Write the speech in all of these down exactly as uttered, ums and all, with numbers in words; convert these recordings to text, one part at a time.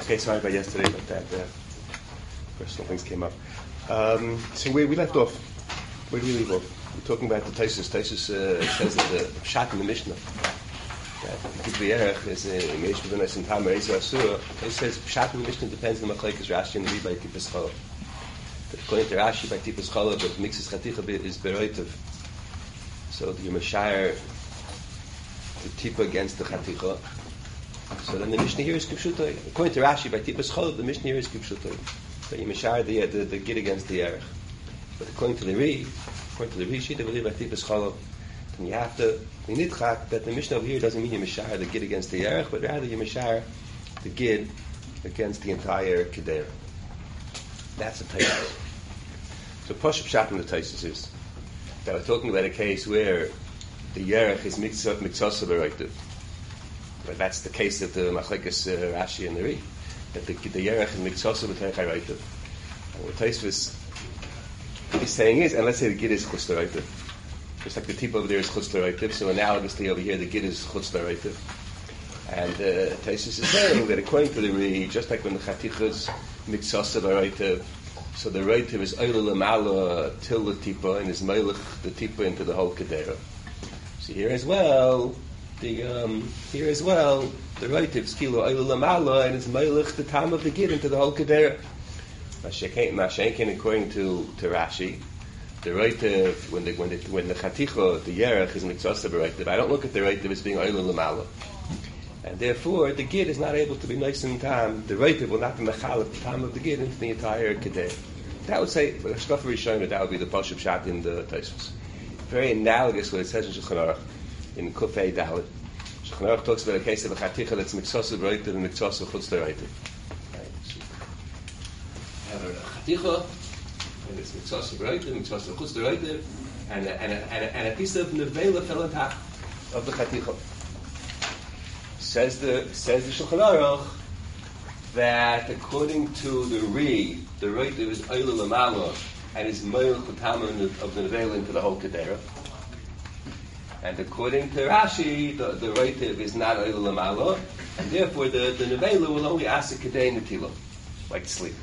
Okay, sorry about yesterday, but that uh, personal things came up. Um, so where we left off, where did we leave off? We're talking about the Taisus. Taisus uh, says that the Pshat in the Mishnah, that the Tibbiyerech is a Meish B'Venes and Tam Reisa Asura. He says Pshat in the Mishnah depends on the Machlekes Rashi and the Ri by Tippus Chala. That according to Rashi by Tippus Chala, the Mixes Chaticha is Beroitiv. So the Yemashayr, the Tippa against the Chaticha. So then the Mishnah here is Kipshutai. According to Rashi, by Tippus Cholov, the Mishnah here is Kipshutai. So you mishar the, the, the Gid against the Erech. But according to the Ri, according to the Ri, Shita believe by Tippus Cholov, then you have to be nitchak that the Mishnah over here doesn't mean you mishar the Gid against the Erech, but rather you mishar the Gid against the entire Kedera. That's the Taisus. So Pashup Pshat in the Taisus is that we're talking about a case where the Yerech is Miktsah Miktsasa B'Roitiv. But that's the case of the Machlekes uh, Rashi and the Ri, that the, the Yerech is Miktsasa B'Teich HaRoitiv. And what Taisus is saying is, and let's say the Gid is Chutz L'Roitiv. Just like the tip over there is Chutz L'Roitiv, so analogously over here the Gid is Chutz L'Roitiv. And uh, Taisus is saying that according to the Ri, just like when the Chaticha is Miktsasa B'Roitiv, so the Roitiv is Oila L'Mala till the Tippa, and is Melech the Tippa into the whole Kedera. So here as well, The, um, here as well, the Roitiv is Kilo Oila L'Mala, and it's Melech the time of the Gid into the whole Kedera. Mashenkin, according to, to Rashi, the Roitiv, when the when the when the Chaticha, the Yerech is Miktsasa B'Roitiv, I don't look at the Roitiv as being Oila L'Mala, and therefore the Gid is not able to be nice in time. The Roitiv will not be Mechalef the time of the Gid into the entire Kedera. That would say, for the Shkafa Rishonah, that would be the Pashup Pshat in the Taisus. Very analogous to what it says in Shulchan Aruch in Kufay Dalit. Shulchan Aruch talks about a case of a Chaticha that's Miktsasa B'Roitiv and Miktsasa Chutz L'Roitiv. Have a Chaticha, and it's Miktsasa B'Roitiv, Miktsasa Chutz L'Roitiv, and a, and, a, and, a, and a piece of Nevela fell on top of the Chaticha. Says the says the Shulchan Aruch that according to the Ri, the Roitiv is Oila L'Mala and is Meilech Chutama of the Nevela into the whole Kedera. And according to Rashi, the, the Roitiv is not Oila L'Mala, and therefore the, the Nevela will only ask a Kedei Netila, like sleep.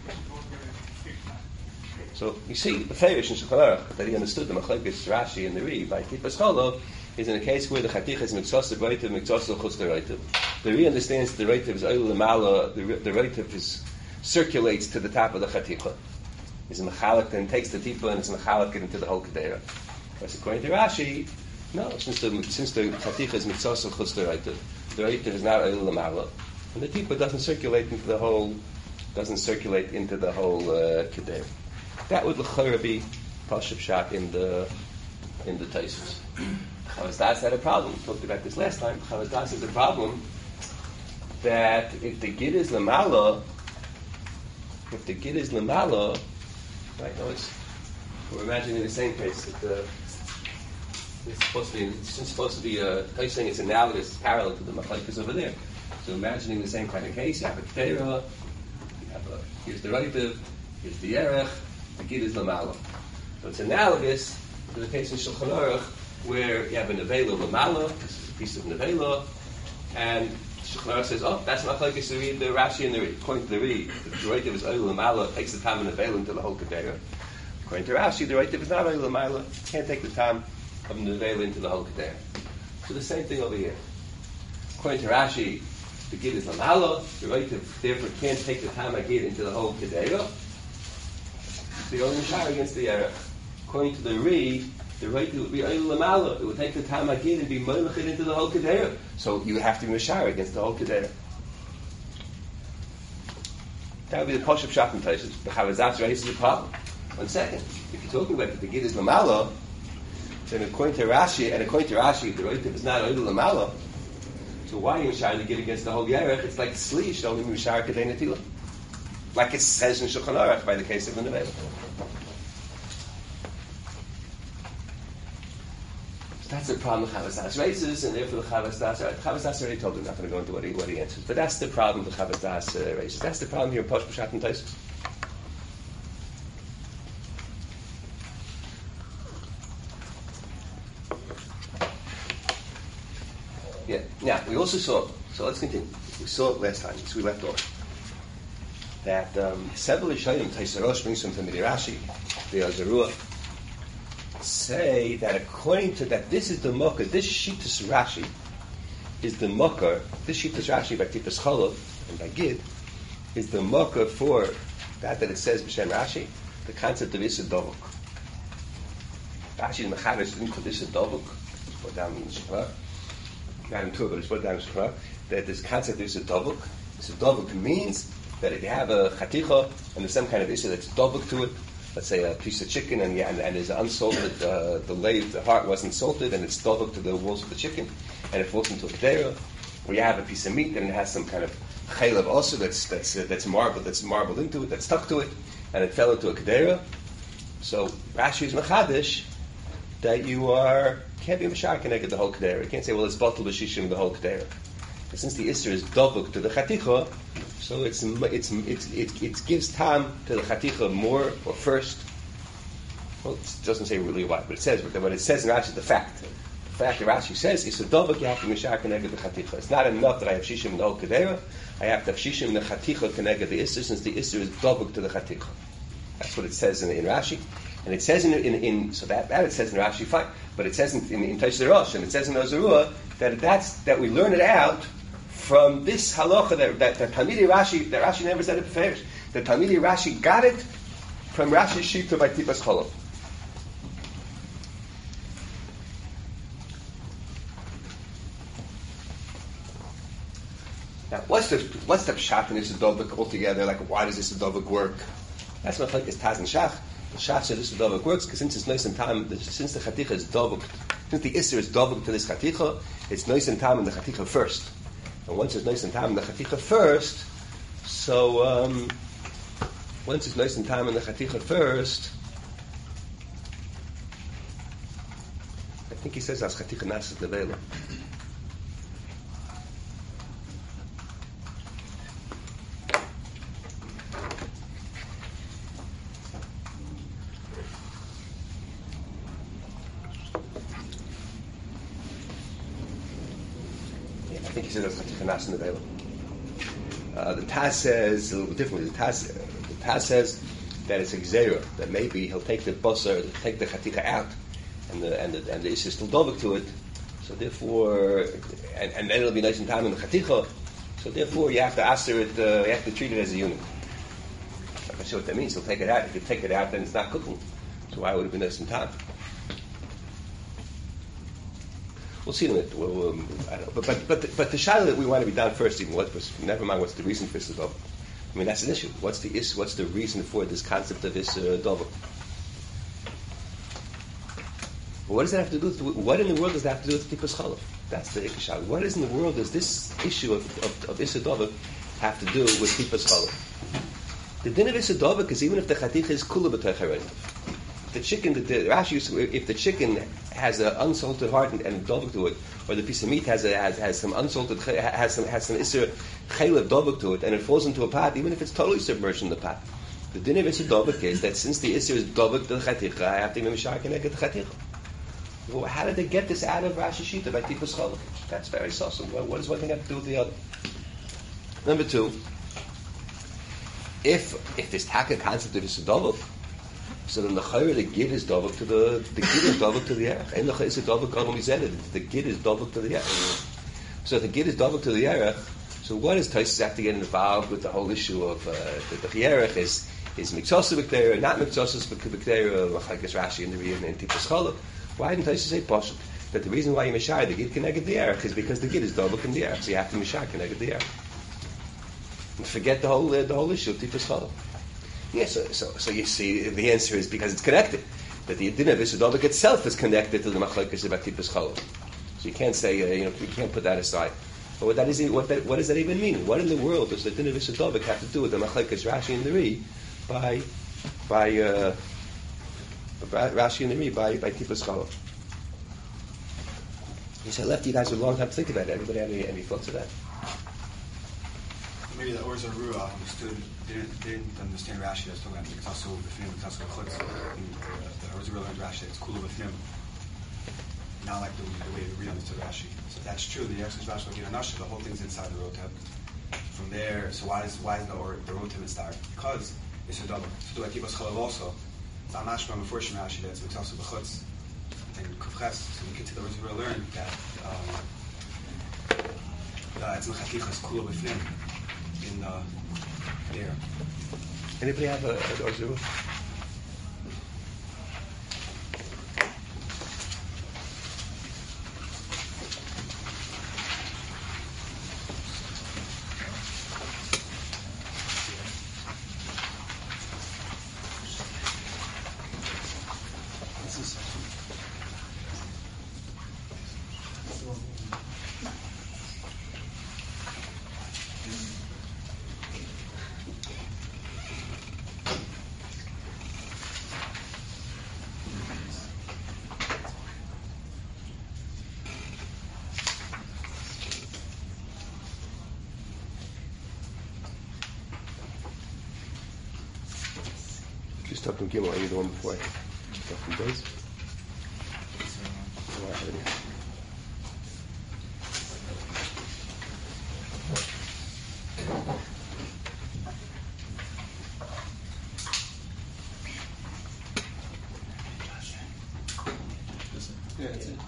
So you see, the Ferish in Shulchan Aruch, that he understood the Machlekes Rashi and the Ri by Tippus Cholov, is in a case where the Chaticha is Miktsasa B'Roitiv, Miktsasa Chutz L'Roitiv. The Ri understands that the Roitiv is Oila L'Mala, the, the Roitiv is circulates to the top of the Chaticha. Is a Mechalik and takes the Tipa and it's Mechalik into the whole Kedera. But according to Rashi, no, since the since the Chaticha is Miktsasa Chutz L'Roitiv, the Roitiv is not Oila L'Mala, and the Tipa doesn't circulate into the whole doesn't circulate into the whole uh, Kedera. That would l'chora be Pashup Pshat in the in the Taisus. Chavas Das had a problem. We talked about this last time. Chavas Das has a problem that if the Gid is L'Mala, if the Gid is L'Mala, right? No, it's, we're imagining the same case. That the, it's supposed to be. It's supposed to be. Uh, I'm saying it's analogous, it's parallel to the Machlekes over there. So imagining the same kind of case, you have a Kedera, you have a here's the Roitiv, here's the Yerech, the Gid is L'Mala. So it's analogous to the case in Shulchan Aruch where you have a Nevela L'Mala, this is a piece of Nevela, and Shulchan Aruch says, oh, that's Machlekes to read the Rashi and the Ri. According to the Ri, the Roitiv is Oila L'Mala, takes the time of Nevela into the whole Kedera. According to Rashi, the Roitiv is not Oila L'Mala, can't take the time of Nevela into the whole Kedera. So the same thing over here. According to Rashi, the Gid is L'Mala, the Roitiv therefore can't take the time of Gid into the whole Kedera. So you're only Mishar against the Yerech. According to the Ri, the Roitiv would be Oila L'Mala. It would take the time again and be Melech into the whole Kedera. So you have to be Mishar against the whole Kedera. That would be the Pashup Pshat in Taisus. The Chavas Das raises a problem. One second. If you're talking about the Gid is L'Mala, then according to Rashi, and according to Rashi, the Roitiv is not Oila L'Mala. So why are you Mishar the Gid against the whole Yerech? It's like Sli, should only be Mishar Kedei Netila. Like it says in Shulchan Aruch by the case of the Nevela. So that's the problem Chavas Das raises, and therefore the Chavas Das, Chavas Das already told you, I'm not going to go into what he, what he answers, but that's the problem the Chavas Das uh, raises. That's the problem here in Pashup Pshat and Taisus. Yeah. Now we also saw. So let's continue. We saw it last time, so we left off. that um, several Rishonim, Tosfos Rosh brings from Talmidei Rashi, the Azarua, say that according to that, this is the Mokkah, this Shitas Rashi is the Mokkah, this Shitas Rashi by Tipas Cholov and by Gid, is the Mokkah for that that it says B'Shem Rashi, the concept of Issa Dovuk. Rashi and Mechaber didn't put Issa Dovuk, it's put down in the Shekha, not in Tur, but it's put down in the Shekha, that this concept of Issa Dovuk, Issa Dovuk means that if you have a chaticha and there's some kind of issue that's dovuk to it, let's say a piece of chicken and yeah, and, and there's unsalted, uh, the lathe, the heart wasn't salted and it's dovuk to the walls of the chicken and it falls into a kedera, or you have a piece of meat and it has some kind of chaylev also that's that's uh, that's marble that's marbled into it, that's stuck to it, and it fell into a kedera. So Rashi is machadish that you are can't be mashar connected the whole kedera. You can't say, well, it's batal b'shishim the whole kedera. Since the Isser is dovuk to the chaticha, so it's, it's, it's, it, it gives time to the chaticha more, or first. Well, it doesn't say really why, but it says, but what it says in Rashi is the fact. The fact that Rashi says is a dovuk, you have to mishar connected the chaticha. It's not enough that I have shishim in the whole kedera, I have to have shishim in the chaticha connected the Isser, since the Isser is dovuk to the chaticha. That's what it says in, in Rashi. And it says in, in, in so that, that it says in Rashi, fine, but it says in, in, in Tosfos Rosh, and it says in Ozarua, that that's, that we learn it out from this halacha that, that, that Talmidei Rashi, that Rashi never said it before, that Talmidei Rashi got it from Rashi's Shita by Tipas Cholov. Now, what's the what's the pshat in this dovuk altogether? Like, why does this dovuk work? That's not like it's Taz and Shach. The Shach said this dovuk works because since it's nice and time, since the chaticha is dovuk, since the Isser is dovuk to this chaticha, it's nice and time in the chaticha first. And once it's nice and time in the chaticha first, so um, once it's nice and time in the chaticha first, I think he says as chaticha nasat levela. I think he says that's chaticha nasat levela. Uh, the Taz says a little bit differently. The Taz, the Taz says that it's a gzeira, that maybe he'll take the basar, take the chaticha out, and the and the and the issue is still dovuk to it. So therefore, and, and then it'll be nice and time in the chaticha. So therefore, you have to answer it. Uh, you have to treat it as a unit. I'm not sure what that means. He'll take it out. If you take it out, then it's not cooking. So why would it be nice and time? We'll see in a minute. We'll, um, I don't know. But but but the, but the shadow that we want to be done first, even what was never mind what's the reason for this dovuk. I mean that's an issue. What's the is what's the reason for this concept of this uh, dovuk? Well, what does that have to do with what in the world does that have to do with tipas cholov? That's the ikashal. What is in the world does this issue of of, of issa dovuk have to do with tipas cholov? The din of issa dovuk is even if the chaticha is kula b'toich the chicken, the, the Rashi, if the chicken has an unsalted heart and, and dovuk to it, or the piece of meat has a, has, has some unsalted has some has some isser chaylev dovuk to it, and it falls into a pot, even if it's totally submerged in the pot, the din of isser dovuk is that since the isser is dovuk to the chaticha, I have to be mishar connected to the chaticha. Well, how did they get this out of Rashi Shita by tipas cholov? That's very saucy. Well, what does one thing have to do with the other? Number two, if if this taka concept of isser dovuk, so then the chayre, the gid is dovuk to the the gid is dovuk to the erech. And the chayre is dovuk gadol mizeded. The gid is dovuk to the erech. So if the gid is dovuk to the erech, so what does Tosfos have to get involved with the whole issue of uh, the, the erech is is mikzosa b'kteira, not mikzosa b'kteira, like Rashi in the Riyah and Tipas Cholov? Why didn't Tosfos say pashut that the reason why you mishar the gid connected the erech is because the gid is dovuk in the erech, so you have to mishar connected the erech. And forget the whole uh, the whole issue of Tipas Cholov. Yes, yeah, so, so so you see, the answer is because it's connected. That the din of Issa Dovuk itself is connected to the machlokes about Tipas Cholov. So you can't say, uh, you know, you can't put that aside. But what that is, what that, what does that even mean? What in the world does the din of Issa Dovuk have to do with the machlokes Rashi and the Ri by by uh, Rashi and the Ri by by Tipas Cholov? He said, I left you guys a long time to think about it. Anybody have any, any thoughts of that? Maybe the Orza Ruah understood, didn't, didn't understand Rashi as talking about Miktasu B'fnim, Miktasu B'chutz. The Orza Ruah learned Rashi, it's Kula B'fnim. Not like the, the way we understood Rashi. So that's true. The Exodus Rashi, the whole thing's inside the Roteb. from there, so why is why is the or the road to it start? Because it's a double. So do I keep us chalav also? It's not mashma before Rashi that's mitzvah b'chutz and kufches. So we get to the words we will learn that um, uh, it's mechatichas kula b'fnim in the there. Anybody have a, a Orzua? Just talk from Gimel, I need the one before. Talk from Bez. Oh, I have it here. Yeah, that's it.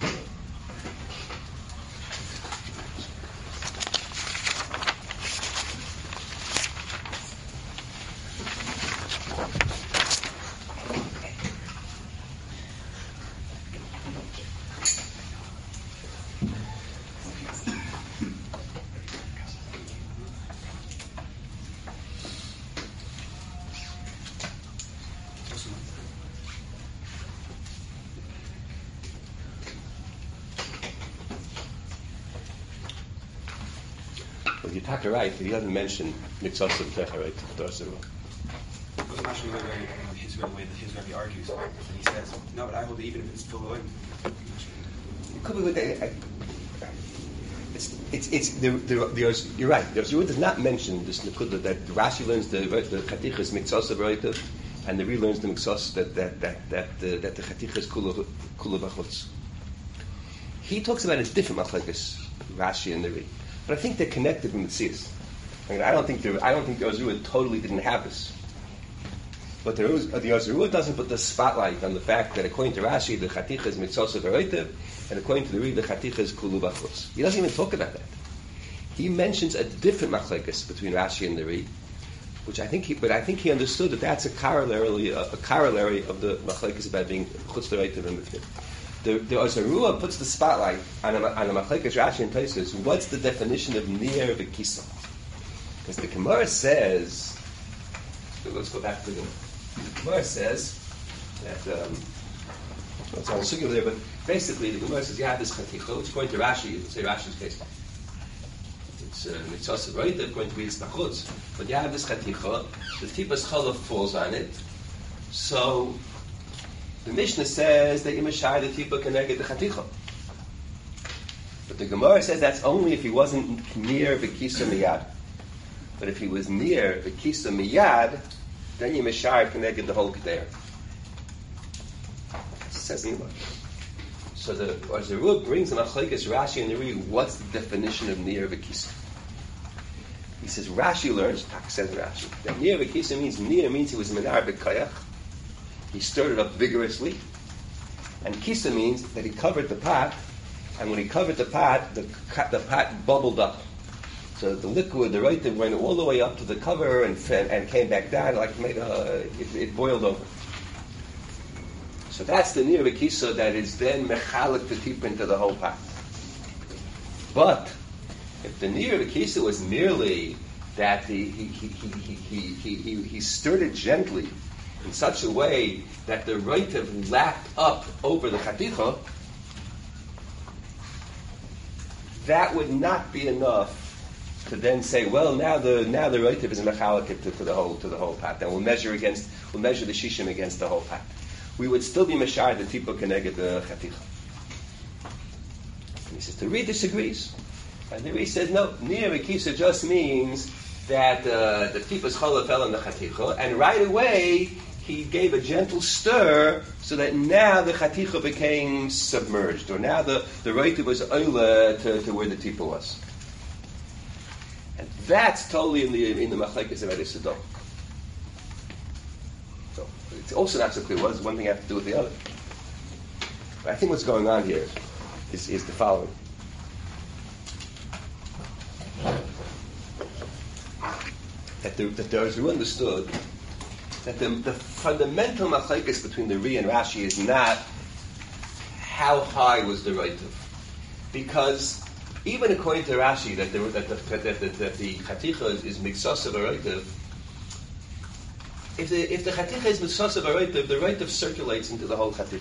Well, you're talking right, but he doesn't mention Mitzvah Techa, right? Because Mashma very, his very way that his Rebbe argues, and he says, no, but I hold that even if it's full in. It could be with the, I, it's it's it's the, the, the you're right. The Orzua does not mention this Nekuda that Rashi learns the the Chatichas Mitzvah B'Roitav, and the Ri learns the Mitzvah that that that that uh, that the Chatichas Kula Kula B'Chutz. He talks about a different machlekes, Rashi and the Ri, but I think they're connected in the Tziyas. I mean, I don't think the I don't think the Orzua totally didn't have this. But the, the Orzua doesn't put the spotlight on the fact that according to Rashi, the Chaticha is Mitzvah B'Roitav, and according to the Ri, the Chaticha is Kulu B'Chutz. He doesn't even talk about that. He mentions a different machlekes between Rashi and the Ri, which I think he, but I think he understood that that's a corollary, a, a corollary of the machlekes about being Chutz B'Roitav and Miftim. The, the Orzua puts the spotlight on a, on a machlekes Rashi and places. What's the definition of Nir V'Kisa? Because the Gemara says, so let's go back to the The Gemara says that um, well, it's all singular there, but basically the Gemara says you have this chaticha, which according to Rashi, you would say Rashi's case. It's uh, mitzvah b'roitav, going to be this nachutz, but you have this chaticha, the tipas chalav falls on it, so the Mishnah says that you mashai the tipa keneged the chaticha. But the Gemara says that's only if he wasn't near v'kisa miyad. But if he was near v'kisa miyad, then you mashar connected the whole Kedera. It says in the book. So the Orzua brings the machlekes Rashi and the Ri. What's the definition of Nir V'Kisa? He says Rashi learns. Tak says Rashi that Nir V'Kisa means Nir means he was menar b'kayach. He stirred it up vigorously, and Kisa means that he covered the pot, and when he covered the pot, the the pot bubbled up. So the liquid, the right, went all the way up to the cover and and came back down, like made a, it, it boiled over. So that's the Nir V'Kisa that is then mechalik to tip into the whole pot. But if the Nir V'Kisa was merely that he he he he he he, he, he stirred it gently in such a way that the roitiv lapped up over the chaticha, that would not be enough to then say, well, now the now the roitiv is mechalik to, to the whole to the whole pot. Then we'll measure against we'll measure the shishim against the whole pot. We would still be mashar the tipo keneged the chaticha. And he says the Ri disagrees, and the Ri says no. Nir V'Kisa just means that uh, the tipa's chala fell in the chaticha, and right away he gave a gentle stir so that now the chaticha became submerged, or now the the roitiv was oila to, to where the tipa was. And that's totally in the in the machlekes of Eretz Sodom. So it's also not so clear. What does one thing have to do with the other? But I think what's going on here is, is the following. That the, that there is who understood that the, the fundamental machlekes between the Ri and Rashi is not how high was the Reitiv. Because even according to Rashi, that the that the that the, that the chaticha is, is mixos of a Reitiv, if the if the chaticha is mixos of a Reitiv, the Reitiv circulates into the whole chaticha.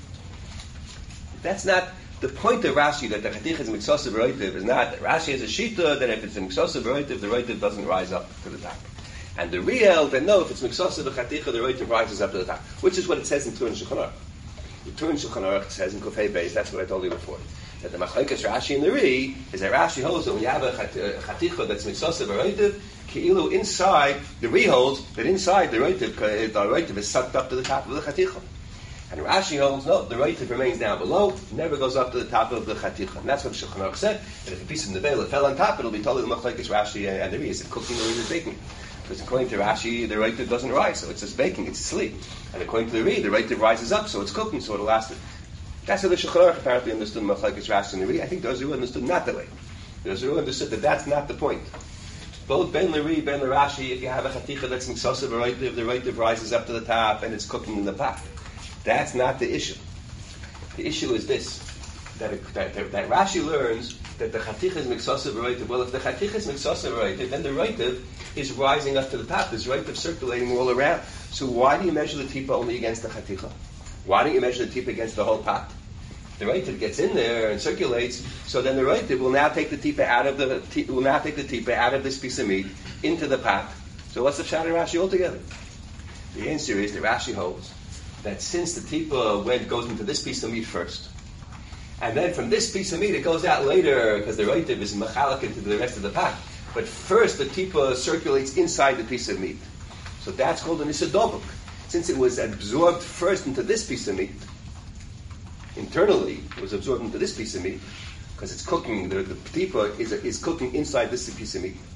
That's not the point of Rashi, that the chaticha is mixos of a Reitiv, is not that Rashi has a shita that if it's a mixos of a Reitiv, the Reitiv doesn't rise up to the top. And the real, then no, if it's mixos of a chaticha, the Reitiv rises up to the top, which is what it says in Turin Shulchan Aruch. The Turin Shulchan Aruch says in Kufay Beis, that's what I told you before, that the machlekes Rashi and the Ri is that Rashi holds that when you have a chaticha that's mixos of a Reitiv, Ki'ilu inside, the Ri holds that inside the Reitiv, the Reitiv is sucked up to the top of the chaticha. And Rashi holds, no, the Reitiv remains down below, never goes up to the top of the chaticha. And that's what Shulchan Aruch said, that if a piece of the veil fell on top, it'll be totally the machlekes Rashi and the Ri. Is it cooking or is it baking? Because according to Rashi, the Reitiv doesn't rise, so it's just baking, it's asleep. And according to the Ri, the Reitiv rises up, so it's cooking, so it'll last it. That's how the Shulchan Aruch apparently understood machlekes Rashi and the Ri. I think those who understood not that way. Those who understood that that's not the point. Both Ben L'Ri, Ben L'Rashi, if you have a chaticha that's mixos of a Reitiv, the Reitiv rises up to the top and it's cooking in the pot. That's not the issue. The issue is this, that, it, that, that, that Rashi learns that the chaticha is mixos of a Reitiv. Well, if the chaticha is mixos of a Reitiv, then the Reitiv is rising up to the top. There's Reitiv circulating all around. So why do you measure the tipa only against the chaticha? Why don't you measure the tipa against the whole pot? The Reitiv gets in there and circulates, so then the Reitiv will now take the tipa out of the t- will now take the tipa out of this piece of meat into the pot. So what's the pshat in Rashi altogether? The answer is that Rashi holds that since the tipa went goes into this piece of meat first, and then from this piece of meat it goes out later because the Reitiv is machalik into the rest of the pot. But first the tipa circulates inside the piece of meat, so that's called an isadobuk. Since it was absorbed first into this piece of meat. Internally, it was absorbed into this piece of meat because it's cooking. The, the tipa is is cooking inside this piece of meat.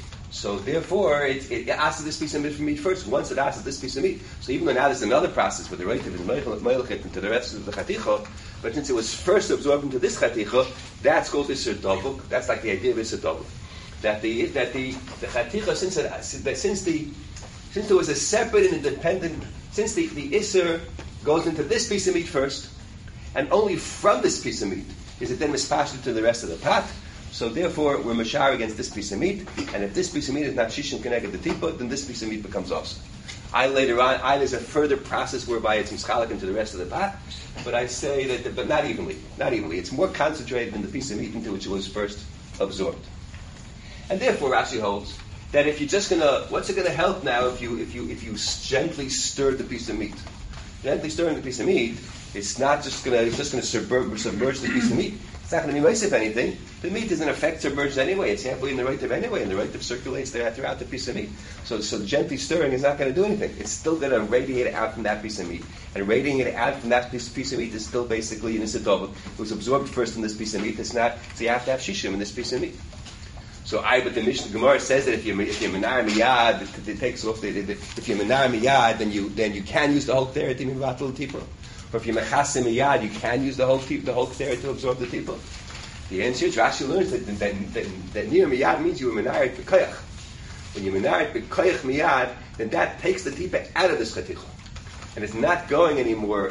So therefore, it, it asks this piece of meat first. Once it asks this piece of meat, so even though now there's another process where the Reitiv is meilchet into the rest of the chaticha, but since it was first absorbed into this chaticha, that's called isur dobuk. That's like the idea of isur dobuk. That the that the the chaticha since it, since the since there was a separate and independent since the the isur goes into this piece of meat first. And only from this piece of meat is it then mispashted to the rest of the pot. So therefore, we're mashar against this piece of meat. And if this piece of meat is not shishim connected to tipa, then this piece of meat becomes awesome. I later on, I there's a further process whereby it's mischalik into the rest of the pot. But I say that, the, but not evenly, not evenly. It's more concentrated than the piece of meat into which it was first absorbed. And therefore, Rashi holds that if you're just gonna, what's it gonna help now if you if you if you gently stir the piece of meat? Gently stirring the piece of meat. It's not just going to, it's just going to submerge, submerge the piece of meat. It's not going to be nice if anything. The meat is in effect submerged anyway. It's halfway in the Reitiv anyway, and the Reitiv circulates there throughout the piece of meat. So, so gently stirring is not going to do anything. It's still going to radiate out from that piece of meat. And radiating it out from that piece, piece of meat is still basically an isadobuk. It was absorbed first in this piece of meat. It's not, so you have to have shishim in this piece of meat. So I, but the Mishnah Gemara says that if you if you menar miyad, it, it takes off the, the, the if you menar miyad, then you then you can use the whole k'teret in vatul tipa. Or if you mechasim miyad, you can use the whole tip, the whole k'teret to absorb the tipa. The answer is Rashi learns that that, that, that near miyad means you menar b'koyach. When you menar b'koyach miyad, then that takes the tipa out of this chaticha, and it's not going anymore.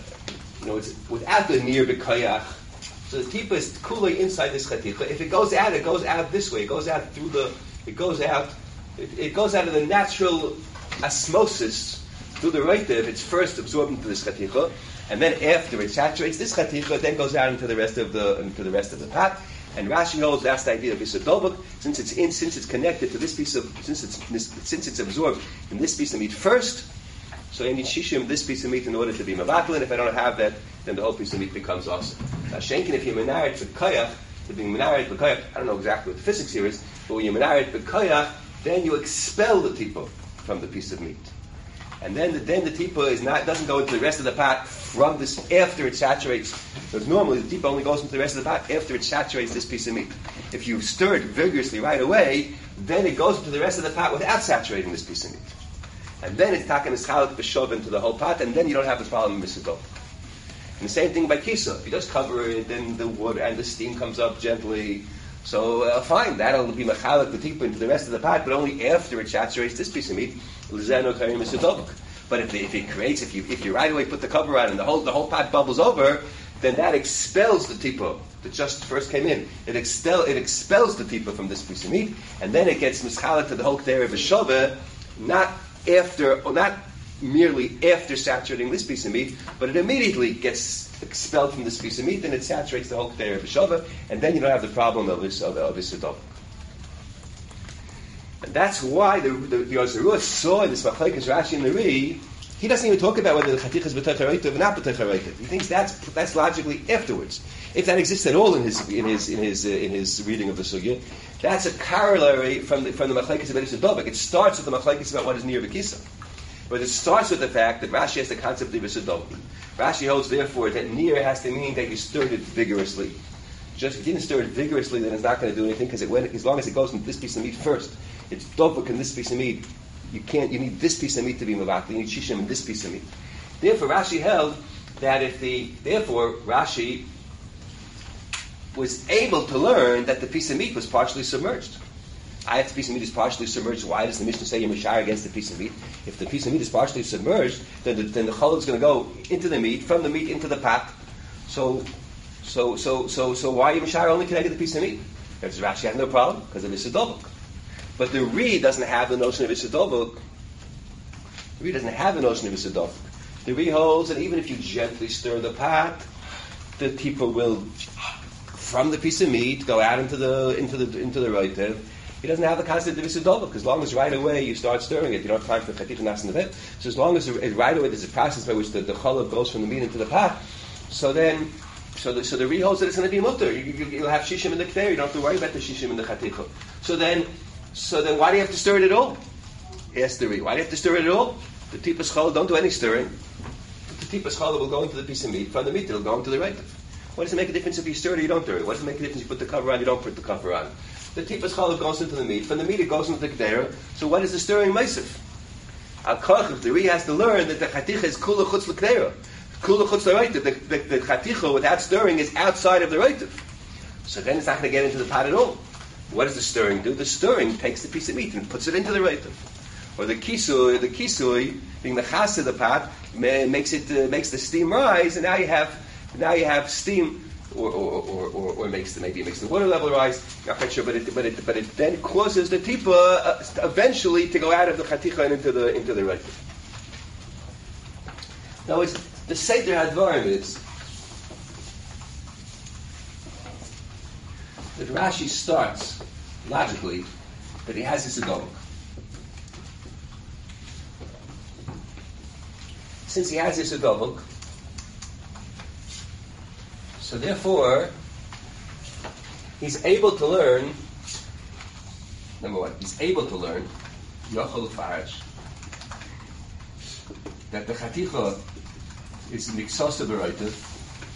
You know, it's without the near b'koyach. So the tipa is cooling inside this chaticha. If it goes out, it goes out this way. It goes out through the. It goes out. It, it goes out of the natural osmosis through the Reitiv. It's first absorbed into this chaticha, and then after it saturates this chaticha, it then goes out into the rest of the into the rest of the pot. And Rashi holds that's the idea of isadobuk, since it's in, since it's connected to this piece of since it's since it's absorbed in this piece of meat first. So I need shishim, this piece of meat, in order to be mavatal, and if I don't have that, then the whole piece of meat becomes awesome. Now, shenkin, if you're menaret b'koyach, to be menaret b'koyach, I don't know exactly what the physics here is, but when you're menaret b'koyach, then you expel the tipa from the piece of meat. And then the, then the tipa is not doesn't go into the rest of the pot from this after it saturates. Because normally the tipa only goes into the rest of the pot after it saturates this piece of meat. If you stir it vigorously right away, then it goes into the rest of the pot without saturating this piece of meat. And then it's taken as chalak b'shov into the whole pot, and then you don't have the problem of misadov. And the same thing by kisa. If you just cover it, then the wood and the steam comes up gently. So uh, fine, that'll be machalak the tipa into the rest of the pot, but only after it saturates this piece of meat. But if, if it creates, if you if you right away put the cover on and the whole the whole pot bubbles over, then that expels the tipa that just first came in. It expel it expels the tipa from this piece of meat, and then it gets mischalak to the whole k'terei v'shoveh, not after, or not merely after saturating this piece of meat, but it immediately gets expelled from this piece of meat, and it saturates the whole k'terei v'shoveh, and then you don't have the problem of this of, of this adov. And that's why the the, the Yosef saw in this machlekes Rashi and the Ri. He doesn't even talk about whether the chaticha is b'tech ha'reitiv or not b'tech ha'reitiv. He thinks that's that's logically afterwards. If that exists at all in his in his in his uh, in his reading of the sugya, that's a corollary from the from the machlekes about Isidovik. It starts with the machlekes about what is near v'kisa, but it starts with the fact that Rashi has the concept of Isidovik. Rashi holds therefore that near has to mean that you stirred it vigorously. Just if you didn't stir it vigorously, then it's not going to do anything because it went, as long as it goes into this piece of meat first, it's dovuk in this piece of meat. You can't. You need this piece of meat to be mavak. You need shishim in this piece of meat. Therefore, Rashi held that if the therefore Rashi was able to learn that the piece of meat was partially submerged. I have the piece of meat is partially submerged. Why does the Mishnah say you're mishar against the piece of meat? If the piece of meat is partially submerged, then the, then the cholov is going to go into the meat, from the meat into the pot. So, so, so, so, so why are you mishar only connected to the piece of meat? Because Rashi has no problem because of Isidovuk. But the Ri doesn't have the notion of Isidovuk. The Ri doesn't have the notion of Isidovuk. The Ri holds that even if you gently stir the pot, the tipa will, from the piece of meat, go out into the into the into the roitev. He doesn't have the concept of Isidovuk. As long as right away you start stirring it, you don't have time for chatich and nas in the vet. So as long as right away there's a process by which the, the cholov goes from the meat into the pot, so then so the so the Ri holds that it's going to be mutter. You, you, you'll have shishim in the k'ter. You don't have to worry about the shishim in the chaticha. So then. So then why do you have to stir it at all? Ask the Ri. Why do you have to stir it at all? The tipas challah don't do any stirring. The tipas challah will go into the piece of meat. From the meat it'll go into the reitiv. What does it make a difference if you stir it or you don't stir it? What does it make a difference if you put the cover on or you don't put the cover on? The tipas challah goes into the meat. From the meat it goes into the kedera. So what is the stirring meisif? Al koch, the Ri has to learn that the chaticha is kula chutz l'kedera. Kula chutz l'reitiv. The, the, the chaticha without stirring is outside of the reitiv. So then it's not going to get into the pot at all. What does the stirring do? The stirring takes the piece of meat and puts it into the reitiv. Or the kisui, the kisui, being the chas of the pot, makes it uh, makes the steam rise, and now you have now you have steam, or or, or, or, or makes the, maybe it makes the water level rise. Not quite sure, but it but it but it then causes the tipa uh, eventually to go out of the chaticha and into the into the reitiv. Now it's the seder hadvarim is that Rashi starts logically that he has this adovuk. Since he has this adovuk, so therefore he's able to learn. Number one, he's able to learn yochel farash that the chaticha is mixosa b'reitiv.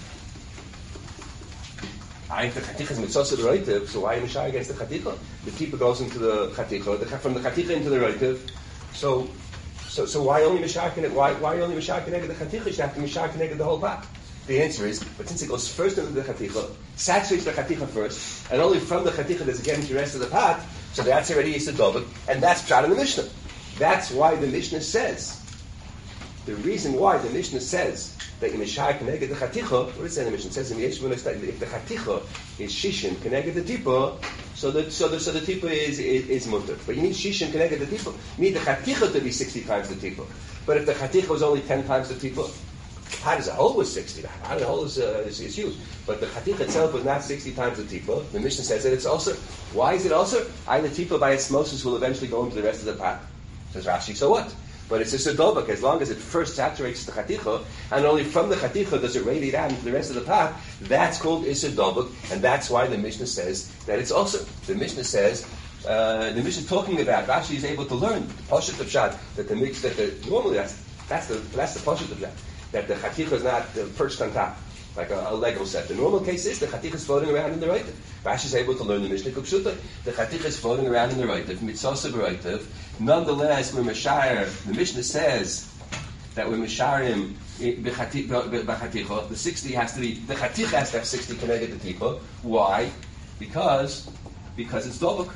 I the chaticha is mitzvah the reitiv, so why am I shy against the chaticha? The tipa goes into the chaticha, the, from the chaticha into the reitiv. So, so, so why only mishar connected? Why, why only mishar connected the chaticha? You should have to mishar connected the whole pot. The answer is, but since it goes first into the chaticha, saturates the chaticha first, and only from the chaticha does it get into the rest of the pot. So that's already Yisadovik, and that's pshat in the Mishnah. That's why the Mishnah says. The reason why the Mishnah says that in Mishar Keneged the Chaticha, what does it say in the Mishnah? It says in the Yeshua, if the Chaticha is Shishim Keneged the Tipa, so the so the so the Tipa is is, is mutter. But you need Shishim Keneged the Tipa. You need the Chaticha to be sixty times the Tipa. But if the Chaticha was only ten times the Tipa, how does the whole was sixty? How does the whole is, uh, is, is huge? But the Chaticha itself was not sixty times the Tipa. The Mishnah says that it's also. Why is it also? I the Tipa by osmosis will eventually go into the rest of the pot. Says Rashi. So what? But it's a sedobak, as long as it first saturates the chaticha, and only from the chaticha does it radiate out into the rest of the pot, that's called isedobak, and that's why the Mishnah says that it's also. The Mishnah says, Uh, the Mishnah is talking about, Rashi is able to learn the Pashat of Pshat, that the mix, that the, normally that's, that's the, that's the Pashat of Pshat, that the Chaticha is not uh, perched on top, like a, a Lego set. The normal case is the Chaticha is floating around in the Reitiv. Rashi is able to learn the Mishnah Kupshuta. The Chaticha is floating around in the Reitiv, Mitzvah Reitiv. Nonetheless, we're Mashayr, the Mishnah says that we're Masharim b'Chaticha, the sixty has to be, the Chaticha has to have sixty connected to Ticha. Why? Because, because it's Dovuk.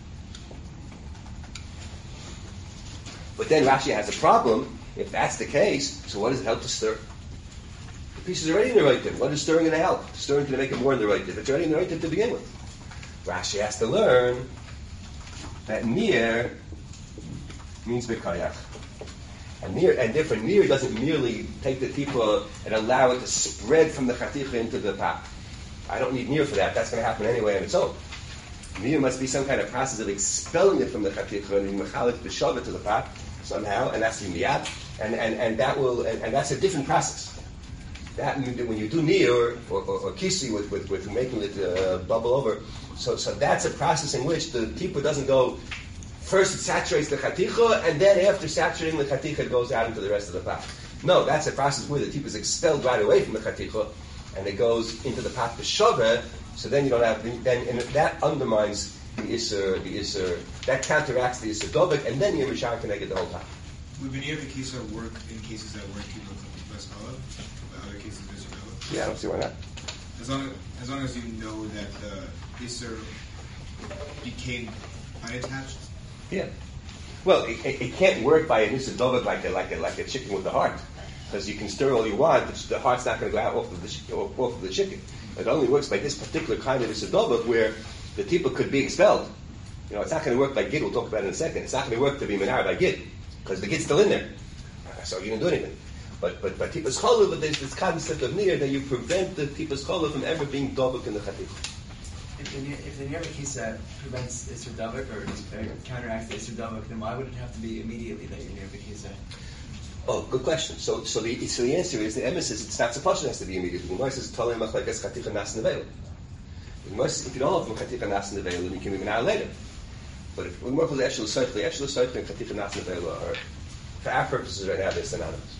But then Rashi has a problem. If that's the case, so what does it help to stir? The piece is already in the right tip. What is stirring going to help? Stirring to make it more in the right tip. It's already in the right tip to begin with. Rashi has to learn that nir means bekayach. And nir, and therefore nir doesn't merely take the tipa and allow it to spread from the chaticha into the pot. I don't need nir for that. That's going to happen anyway on its own. Nir must be some kind of process of expelling it from the chaticha and mechalik to shove it to the pot somehow, and that's the miyat, and, and, and that will, and, and that's a different process. That when you do nir or, or, or kisi with, with, with making it uh, bubble over, so so that's a process in which the tipa doesn't go. First it saturates the chaticha, and then after saturating the chaticha, it goes out into the rest of the pot. No, that's a process where the tipa is expelled right away from the chaticha, and it goes into the pot b'shaveh. So then you don't have then, and that undermines the iser, the iser that counteracts the iser dobik, and then you're mishar can get the whole pot. Would veneer the kisa work in cases that weren't people less color, but other cases there's no? Yeah, I don't see why not. As long as, as long as you know that the iser became unattached. Yeah. Well, it, it, it can't work by an iser dobik like a like a like a chicken with the heart, because you can stir all you want, but the heart's not going to go out off of the off of the chicken. It only works by this particular kind of iser dobik where the tipa could be expelled. You know, it's not going to work by gid. We'll talk about it in a second. It's not going to work to be menar by gid because the gid's still in there, so you don't do anything. But but but tipa's cholah, but there's this concept of nir that you prevent the tipa's cholah from ever being dobik in the chatik. If the nir, if the nir kisa prevents isur dobik or, or counteracts the isur dobik, then why would it have to be immediately that you're nir kisa? Oh, good question. So so the so the answer is the emes is it's not supposed to has to be immediately. The Gemara says tolim machlekes chaticha nas nevel. If you don't have chaticha nas nevel, then you can be menar later. But if we work with eshel soichli, eshel soichli and chaticha nas nevel are, for our purposes right now, they're synonymous.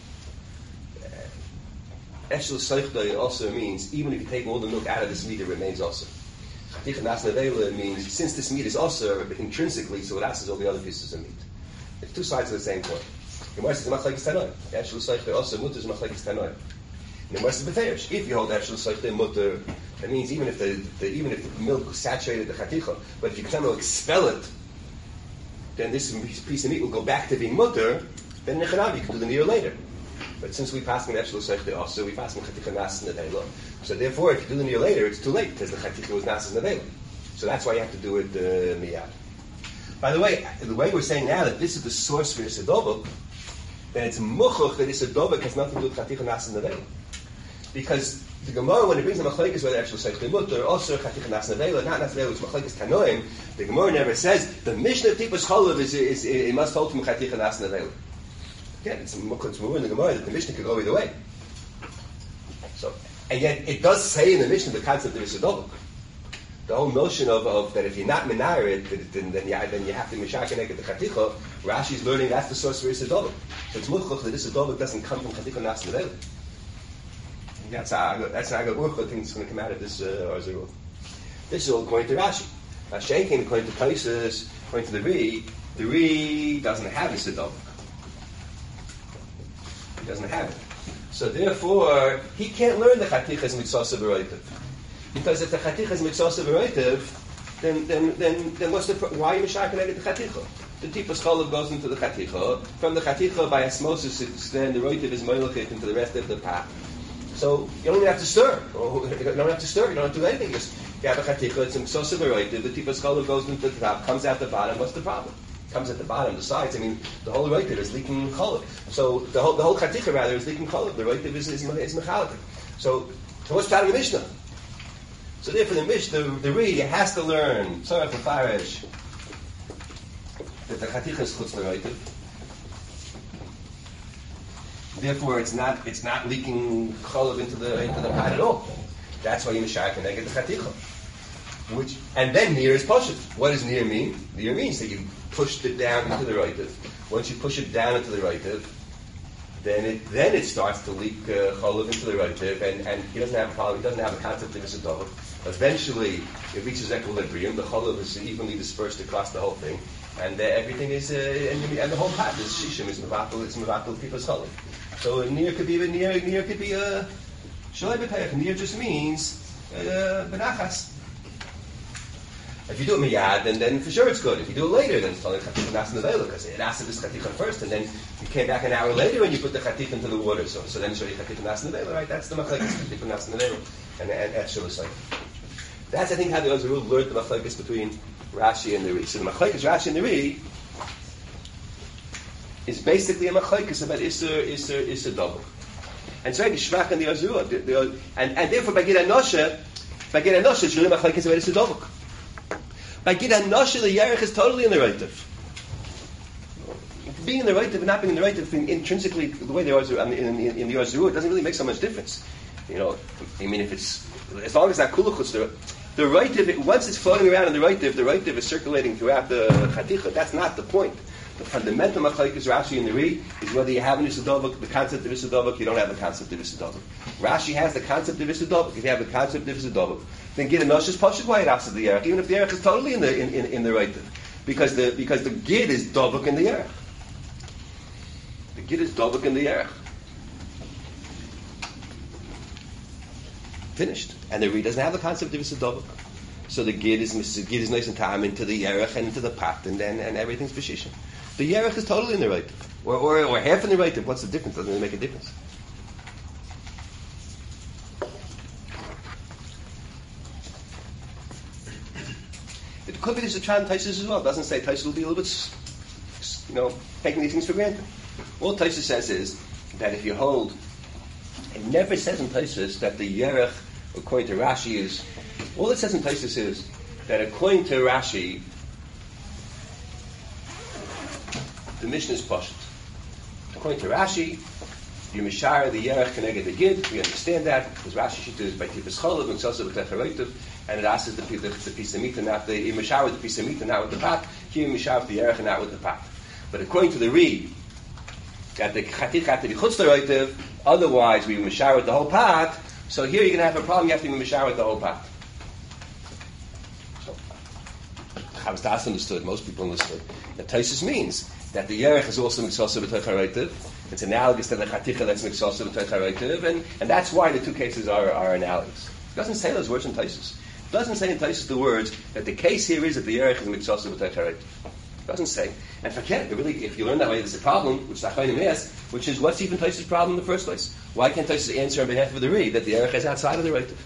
Eshel soichli also means even if you take all the milk out of this meat, it remains also. Chaticha nas nevel means since this meat is also intrinsically, so it asks all the other pieces of meat. It's two sides of the same coin. The Gemara says machlekes tanoim. Eshel soichli also mutter is machlekes tanoim. The Gemara says beferish. If you hold eshel soichli mutter, that means even if the, the even if the milk saturated the chaticha, but if you somehow expel it, then this piece of meat will go back to being mutter. Then nechanav you can do the nir later. But since we pass on eshel soichli also, we pass on chaticha nas nevela. So therefore, if you do the nir later, it's too late because the chaticha was nas nevela. So that's why you have to do it uh, miyad. By the way, the way we're saying now that this is the source for isur dobik, then it's muchuch that isur dobik has nothing to do with chaticha nas nevela. Because the Gemara, when it brings the machlekes whether actually soichli mutter, also chaticha nas nevela, not nas nevela, it's machlekes tanoim. The Gemara never says the Mishnah of tipas cholav is, is, is it must hold from chaticha nas nevela. Again, it's it's more in the Gemara that the Mishnah could go either way. So, and yet it does say in the Mishnah the concept of isur dobik. The whole notion of, of that if you're not menar it, then then you, then you have to mishak and the chaticha. Rashi's learning that's the source for isur dobik. So it's muchuch that isur dobik doesn't come from chaticha nas nevela. That's a, that's an agad urcha thing that's going to come out of this uh, Arzurul. This is all according to Rashi. Now, Shekin, according to Taisus, according to the Ri, the Ri doesn't have isur dobik. He doesn't have it. So therefore, he can't learn the chatichas mitzvah b'roitiv. Because if the chatichas is mitzvah b'roitiv, then then then then what's the why are you mishar connected to chaticha? The tipas cholav goes into the chaticha. From the chaticha by osmosis, then the roitiv is moilachit into the rest of the pot. So you don't even have to stir. You don't have to stir. You don't have to do anything. Just you have a chaticha. It's mitzvah b'roitiv. The tipas cholav goes into the top, comes out the bottom. What's the problem? Comes at the bottom, the sides. I mean, the whole roitiv is leaking cholav. So the whole the whole chaticha rather is leaking cholav. The roitiv is is, is mechalik. So so what's part of the Mishnah? So therefore, the Mishnah, the, the Ri has to learn tzarech l'farish that the chaticha is chutz l'roitiv. Therefore, it's not it's not leaking cholav into the into the pot at all. That's why you mishar can get the chaticha. which and then near is pashut. What does near mean? Near means that you pushed it down into the roitiv. Once you push it down into the roitiv, then it then it starts to leak uh, cholav into the roitiv, and, and he doesn't have a problem. He doesn't have a concept of isidovah. Eventually, it reaches equilibrium. The cholav is evenly dispersed across the whole thing, and uh, everything is uh, and, and the whole path is shishim is mevatel. It's mevatel people's cholav. So a near could be a near. Near could be a shalei b'peyach. Near just means uh, benachas. If you do it miyad, then, then for sure it's good. If you do it later, then it's only chatif and nasan nevela, because it asked this chatif first, and then you came back an hour later and you put the chatif into the water. So, so then it's already chatif and nasan nevela, right? That's the machlekes chatif and nasan nevela, and and efshel like. That's I think how the Ozerul learned the machlekes between Rashi and the Ri. So the machlekes Rashi and the Ri is basically a machlekes about iser iser iser double, and so the shvach and the Ozerul, and and therefore by gid anosha, by gid anosha, it's really machlekes about iser double. By Gid HaNosha, the Yerech is totally in the Reitiv. Being in the Reitiv and not being in the Reitiv, intrinsically, the way they are in, in, in, in the Yorzeru, it doesn't really make so much difference. You know, I mean, if it's, as long as that Kuluchutz, the, the Reitiv, once it's floating around in the Reitiv, the Reitiv is circulating throughout the Chaticha. That's not the point. The fundamental machlekes Rashi and the Ri is whether you have an Isidovuk, the concept of Isidovuk, you don't have the concept of Isidovuk. Rashi has the concept of Isidovuk. If you have the concept of Isidovuk, then Gid HaNosha is pashut why it asks the Yerech, even if the Yerech is totally in the in, in, in the Reitiv, because the because the Gid is Dovuk in the Yerech. The Gid is Dovuk in the Yerech. Finished, and the Ri doesn't have the concept of Isidovuk. So the Gid is Gid is nice and time into the Yerech and into the Pat, and then and everything's b'shishim. The Yerech is totally in the Reitiv, or, or or half in the Reitiv. What's the difference? Doesn't it make a difference? It could be there's a Tran Taisus as well. It doesn't say Taisus will be a little bit, you know, taking these things for granted. All Taisus says is that if you hold, it never says in Taisus that the Yerech, according to Rashi, is. All it says in Taisus is that according to Rashi, the Mishnah is pashut. According to Rashi, you mishara the Yerech keneged the Gid. We understand that because Rashi shita is by Tipas Cholav and Sosa v'Techareitiv, and it asks the the, the piece of meat and not the you mishara with the piece of meat and not with the pat. Here you mishara with the Yerech and not with the pat. But according to the Ri, that the Chatich had to be chutz l'Reitiv, otherwise we mishara with the whole pat. So here you're going to have a problem. You have to be mishara with the whole pat. So Chavos Das understood. Most people understood that Taisus means that the Yerech is also Miksosa B'Teichareitiv. It's analogous to the Chaticha that's Miksosa B'Teichareitiv, and, and that's why the two cases are, are analogous. It doesn't say those words in Taisus. It doesn't say in Taisus the words that the case here is that the Yerech is Miksosa B'Teichareitiv. It doesn't say. And forget it. Really, if you learn that way, there's a problem, which Tachayim asked, which is what's even Taisus' problem in the first place? Why can't Taisus answer on behalf of the Ri that the Yerech is outside of the Reitiv?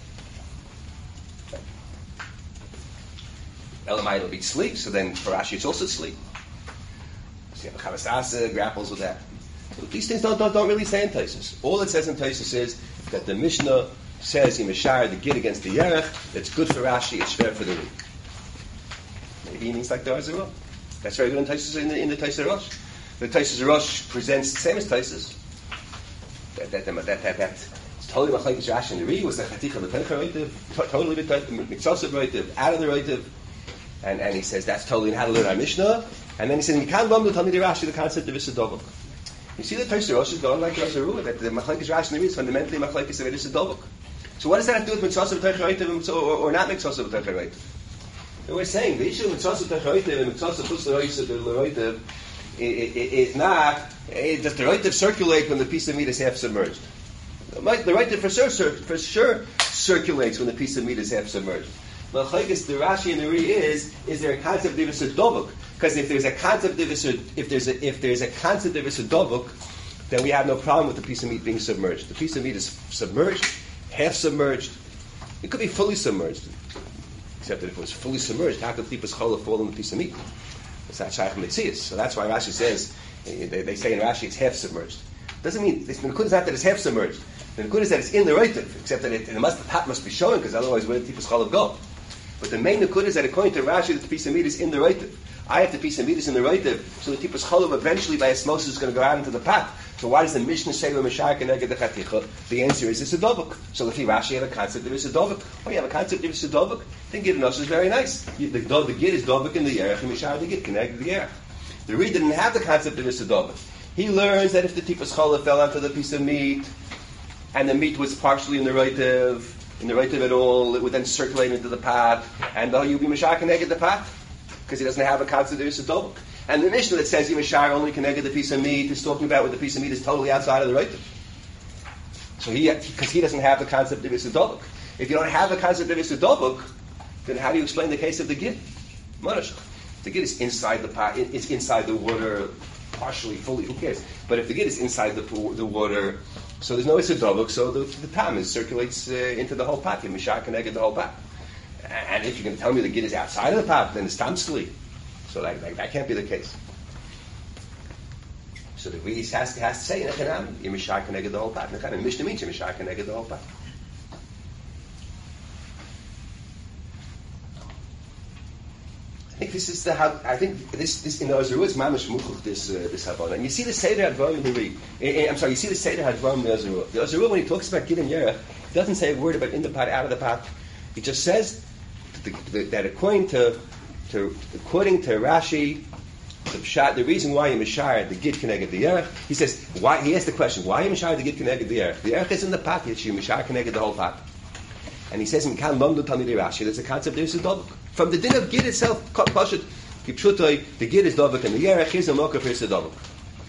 Elamai will be sleep, so then for Rashi it's also sleep. So you have Chavos Das grapples with that. So these things don't, don't, don't really say in Taisus. All it says in Taisus is that the Mishnah says you mishar the Gid against the Yerech. It's good for Rashi. It's fair for the Ri. Maybe he means like the Arzirah. That's very good in Taisus in the in the Taisus Rosh. The Taisus Rosh presents the same as Taisus. That that that that, that, that it's totally machlekes Rashi and the Ri was the Chaticha the Teichareitiv, totally the Miksosa Reitiv, out of the Reitiv, and and he says that's totally how to learn our Mishnah. And then he says, "You can't bum to tell me the Rashi the concept of Isidovuk." You see, the Taisus Rosh is going like the Arzirah, that the machlekes Rashi and the Ri is fundamentally machlekes of Isidovuk. So what does that have to do with Miksosa B'Teichareitiv or, or not Miksosa B'Teichareitiv? And we're saying the issue with Miksosa B'Teichareitiv and Miksosa B'Teichareitiv is not it, does the Reitiv circulate when the piece of meat is half submerged? The Reitiv for sure, for sure circulates when the piece of meat is half submerged. Machlekes the Rashi and the Ri is is there a concept of Isidovuk? Because if there's a concept of Isid, if there's a if there's a concept of Isidovuk, then we have no problem with the piece of meat being submerged. The piece of meat is submerged, half submerged. It could be fully submerged. Except that if it was fully submerged, how could Tipas Chola fall on the piece of meat? It's not Shaykh Metzias. So that's why Rashi says, they, they say in Rashi it's half submerged. Doesn't mean, the Nikud is not that it's half submerged. The Nikud is that it's in the Reitiv, except that it, it must, the pat must be showing, because otherwise where did Tipas Chola go? But the main Nikud is that according to Rashi, the piece of meat is in the Reitiv. I have the piece of meat is in the Reitiv, so the Tipas Chola eventually by osmosis is going to go out into the pat. So why does the Mishnah say we're Mashar Keneged the Chaticha? The answer is it's a Dovuk. So if you Rashi have a concept of it's a Dovuk, or you have a concept of it's a Dovuk, then Gid and Us is very nice. You, the, the Gid is Dovuk in the Yerech, and Mashar the Gid Keneged the Yerech. The Reed didn't have the concept of it's a Dovuk. He learns that if the Tipas Chala fell onto the piece of meat, and the meat was partially in the Reitiv, in the Reitiv at all, it would then circulate into the pot, and oh, you'll be Mashar Keneged the pot, because he doesn't have a concept of it's a Dovuk. And the Mishnah that says Yimashar only connected the piece of meat is talking about where the piece of meat is totally outside of the Reitiv. So he, because he doesn't have the concept of Isidovuk. If you don't have the concept of Isidovuk, then how do you explain the case of the Gid? Monash. The Gid is inside the pot, it's inside the water, partially, fully, who cares? But if the Gid is inside the the water, so there's no Isidovuk, so the, the tam is circulates uh, into the whole pot. Yimashar connected the whole pot. And if you're going to tell me the Gid is outside of the pot, then it's tam sleep. So that, that, that can't be the case. So the Reis has to, has to say, Nechanam, Yimashar Keneged the whole pot. Nechanam, Mishnah means Yimashar Keneged the whole pot. I think this is the how. I think this this in the Ozru is mamish muchuch this uh, this havana. And you see the Seder Hadvarim in the Reid. I'm sorry, you see the Seder Hadvarim in the Ozru. The Ozru, when he talks about Gid and Yerech, he doesn't say a word about in the pot, out of the pot. He just says that, the, that according to To, according to Rashi, the, pshat, the reason why you Mashar the Gid Keneged the Yerech, he says, why, he asked the question, why you Mashar the Gid Keneged the Yerech? The Yerech is in the pot, yet you Mashar Keneged the whole pot. And he says, M'kan Lomdu Talmidei Rashi, there's a concept there is a Dovuk. From the din of Gid itself, Pashut, Kipshutoi, the Gid is Dovuk, and the Yerech is a Moka for a Dovuk.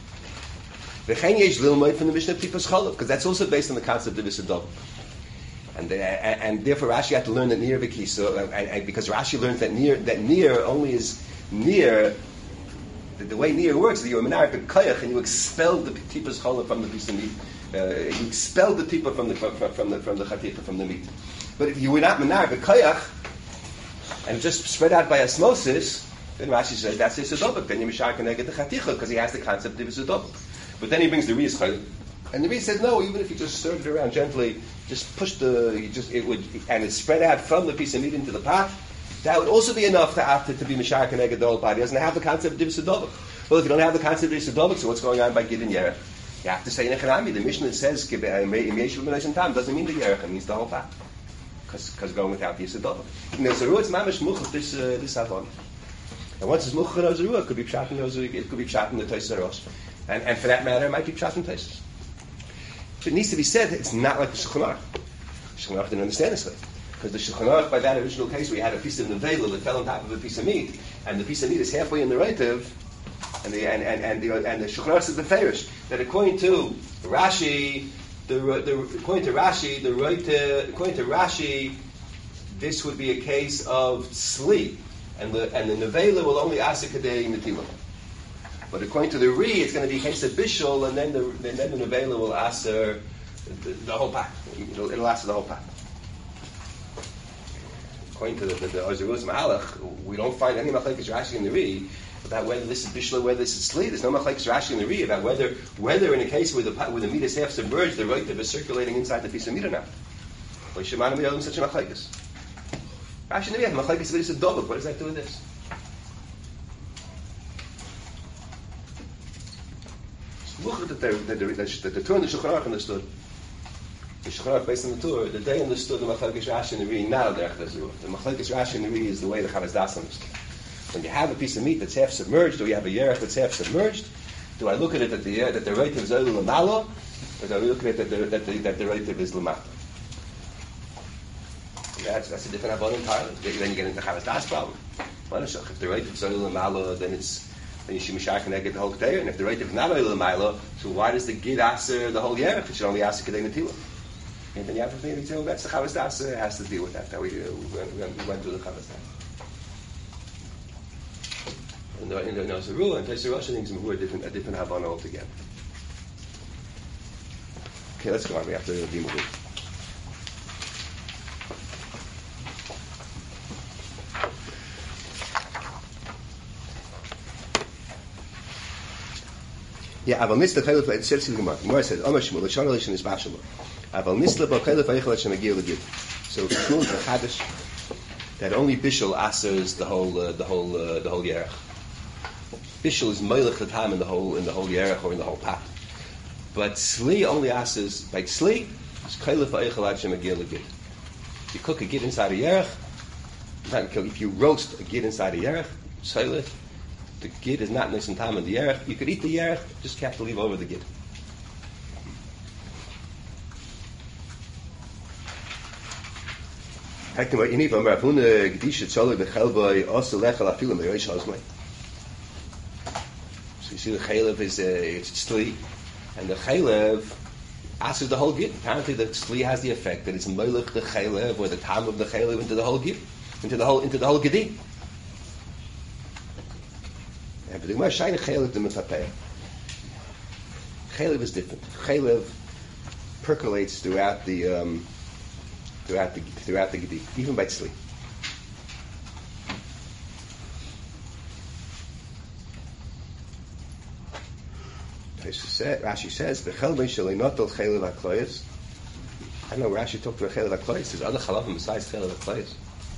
V'chein yesh lilmoid from the Mishnah Tipas Cholov, because that's also based on the concept of a Dovuk. And, uh, and therefore Rashi had to learn that near Bekisa, uh, and, and because Rashi learns that near that near only is near. The, the way near works, that you're a menar b'koyach, and you expelled the tipas cholov from the piece of meat. Uh, you expelled the tipa from the from, from the from the chaticha from the meat. But if you were not menar b'koyach, and just spread out by osmosis, then Rashi says that's isidobik. Then you mishar keneged the chaticha because he has the concept of isidobik. But then he brings the riyas chayil. And the Rebbe says, no, even if you just stirred it around gently, just push the, you just it would, and it spread out from the piece of meat into the pot, that would also be enough to after to be Mashar Keneged the whole pot. He doesn't have the concept of Divisadovik. Well, if you don't have the concept of Divisadovik, so what's going on by Gid and Yerech? You have to say Nechanami. The Mishnah says, Tam doesn't mean the Yerech, it means the whole pot. Because going without the Divisadovik. In the Zeruah, it's mamish much this, uh, this Avon. And once it's much in the Zeruah, it could be Pshat in the Zeruah, it could be Pshat in the Teisaros. And, and for that matter, it might be Pshat in Teisaros. It needs to be said that it's not like the Shulchan Aruch. The Shulchan Aruch didn't understand this way. Because the Shulchan Aruch, by that original case, where you had a piece of nevela that fell on top of a piece of meat, and the piece of meat is halfway in the Reitiv, and the and and and the, and the Shulchan Aruch says the Farish that according to Rashi, the, the according to Rashi, the Reitiv, according to Rashi, this would be a case of sleep, and the and the nevela will only ask kadei netilah. But according to the Ri, it's going to be a case of Bishul, and then the and then the Nevela will answer the, the whole pack. It'll, it'll answer the whole pack. According to the the, the Ozeruz Mahalach, we don't find any Machlekes Rashi in the Ri about whether this is Bishul or whether this is Sleep. There's no Machlekes Rashi in the Ri about whether whether in a case where the where the meat is half submerged, the Reitiv is circulating inside the piece of meat or not. Well, Shemana Miyalim such a Machlekes. Rashi in the Ri has Machlekes Vidis Dovuk. What does that do with this? Look at the the the the, the Torah and the Shulchan Aruch understood. The Shulchan Aruch based on the Torah, that they understood the Machlekes Rashi and the Ri, not the Derech Zeruah. The Machlekes Rashi and the Ri is the way the Chavos Das understood. When you have a piece of meat that's half submerged, or you have a yerech that's half submerged, do I look at it that the that the Reitiv is Oil Lamalo, or do I look at it that the that the that the Reitiv is Lamata? That's that's a different Avon entirely. Then you get into the Chavos Das problem. If the Reitiv is Oil Lamalo, then it's then you should Mishar Keneged the whole Ketayah. And if the Reitiv is not Oil Lamalo, so why does the Gid answer the whole yerech? It should only answer Kedei Netilah. And then you have to think, you know, that's the Chavos Das uh, has to deal with that. That we, uh, we, went, we, went, we went through the Chavos Das. In the in the Zeruah and Tosei Rosh, I think it's a different a different Havana altogether. Okay, let's go on. We have to be moving. Yeah, Aval Nisla Chelef Le'ed Sirsi Gemara. Gemara says, Omer Shmuel, L'shon L'shon is Bashalom. Aval Nisla Bo Chelef Eichel L'shon Agir L'Gid. So Shmuel is the Chadash that only Bishul answers the whole uh, the whole uh, the whole yerech. Bishul is Meilech the time in the whole in the whole yerech or in the whole pot. But Sli only asks, by Sli, it's Kailif Eichel Ad Shem Agil Gid. You cook a gid inside a yerech, if you roast a gid inside a yerech, Seilif, the gid is not nice and time in the yerech. You could eat the yerech, just have to leave over the gid. So you see the chaylev is uh, it's tzli, and the chaylev asks the whole gid. Apparently the tzli has the effect that it's meilech the chaylev or the time of the chaylev into the whole gid, into the whole into the whole gedi. But the Gemara shayna chaylev to mefapeh. Chaylev is different. Chaylev percolates throughout the um, throughout the throughout the gedi, even by tzli. Rashi says, "Bechel ben shalei notel chaylev hakloyes." I know Rashi talked about chaylev hakloyes. There's other chalavim besides chaylev hakloyes.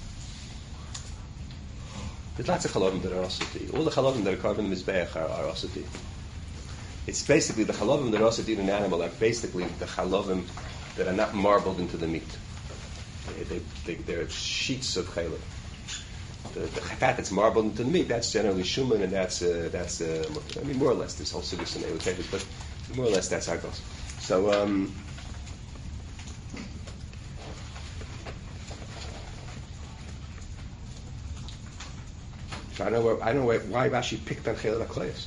There's lots of chalavim that are osati. All the chalavim that are carved in the mizbeach are, are osati. It's basically the chalavim that are osati in an animal are basically the chalavim that are not marbled into the meat. They, they, they, they're sheets of chaylev. The, the fat that's marbled into the meat, that's generally shuman, and that's uh, that's uh, I mean more or less this whole sugus and eloketis, but more or less that's how it goes. So um, so I know where, I know where, why Rashi picked on chaylev hakloyes.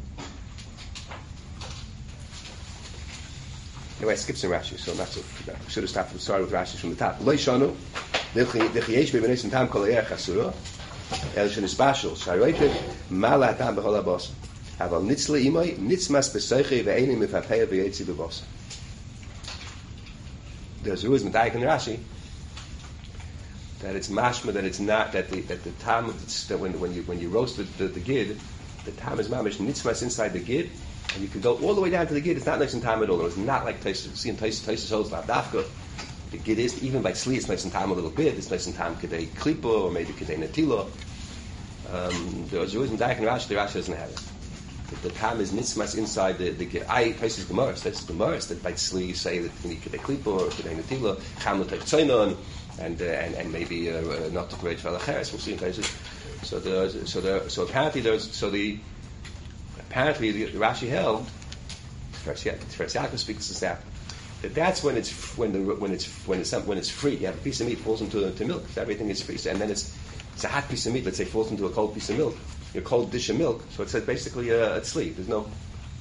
Anyway, I skipped some Rashi, so not so. I should have stopped and started with Rashi from the top. Lo yishanu d'chiyesh be'beneis tam kol ha'erech asura el shenisbashel sharoited mala tam b'chol ha'bos aval nitzle imay nitzmas b'soichei ve'enim mifapei v'yetzi b'bos. There's a reason medayik in Rashi that it's mashma, that it's not that the that the tam that when when you when you roast the, the, the gid, the tam is mamish nitzmas inside the gid. And you can go all the way down to the gid. It's not nice and time at all. It's not like Taisus. See in Taisus, Taisus holds Lavdafka. The gid is, even by tzli, it's nice and time a little bit. It's nice and time Kedei Klipa, or maybe Kedei Natila. Um, there's always in Daik and Rashi, the Rashi doesn't have it. The, the time is nitzmas inside the, the gid. I, Taisus Gemaris, Taisus Gemaris, that by tzli you say that you need Kedei Klipa, or Kedei Natila, Cham L'Teich Tzainon, and, uh, and, and maybe uh, uh, not to create Valacheres. We'll see in Taisus. So, the, so, the, so apparently there's, so the, Apparently, the Rashi held, Tiferes Yaakov speaks this out, that that's when it's when the when it's when it's when it's free. You have a piece of meat falls into to milk, so everything is free. So, and then it's it's a hot piece of meat. Let's say falls into a cold piece of milk, a cold dish of milk. So it's basically a, a tzli. There's no.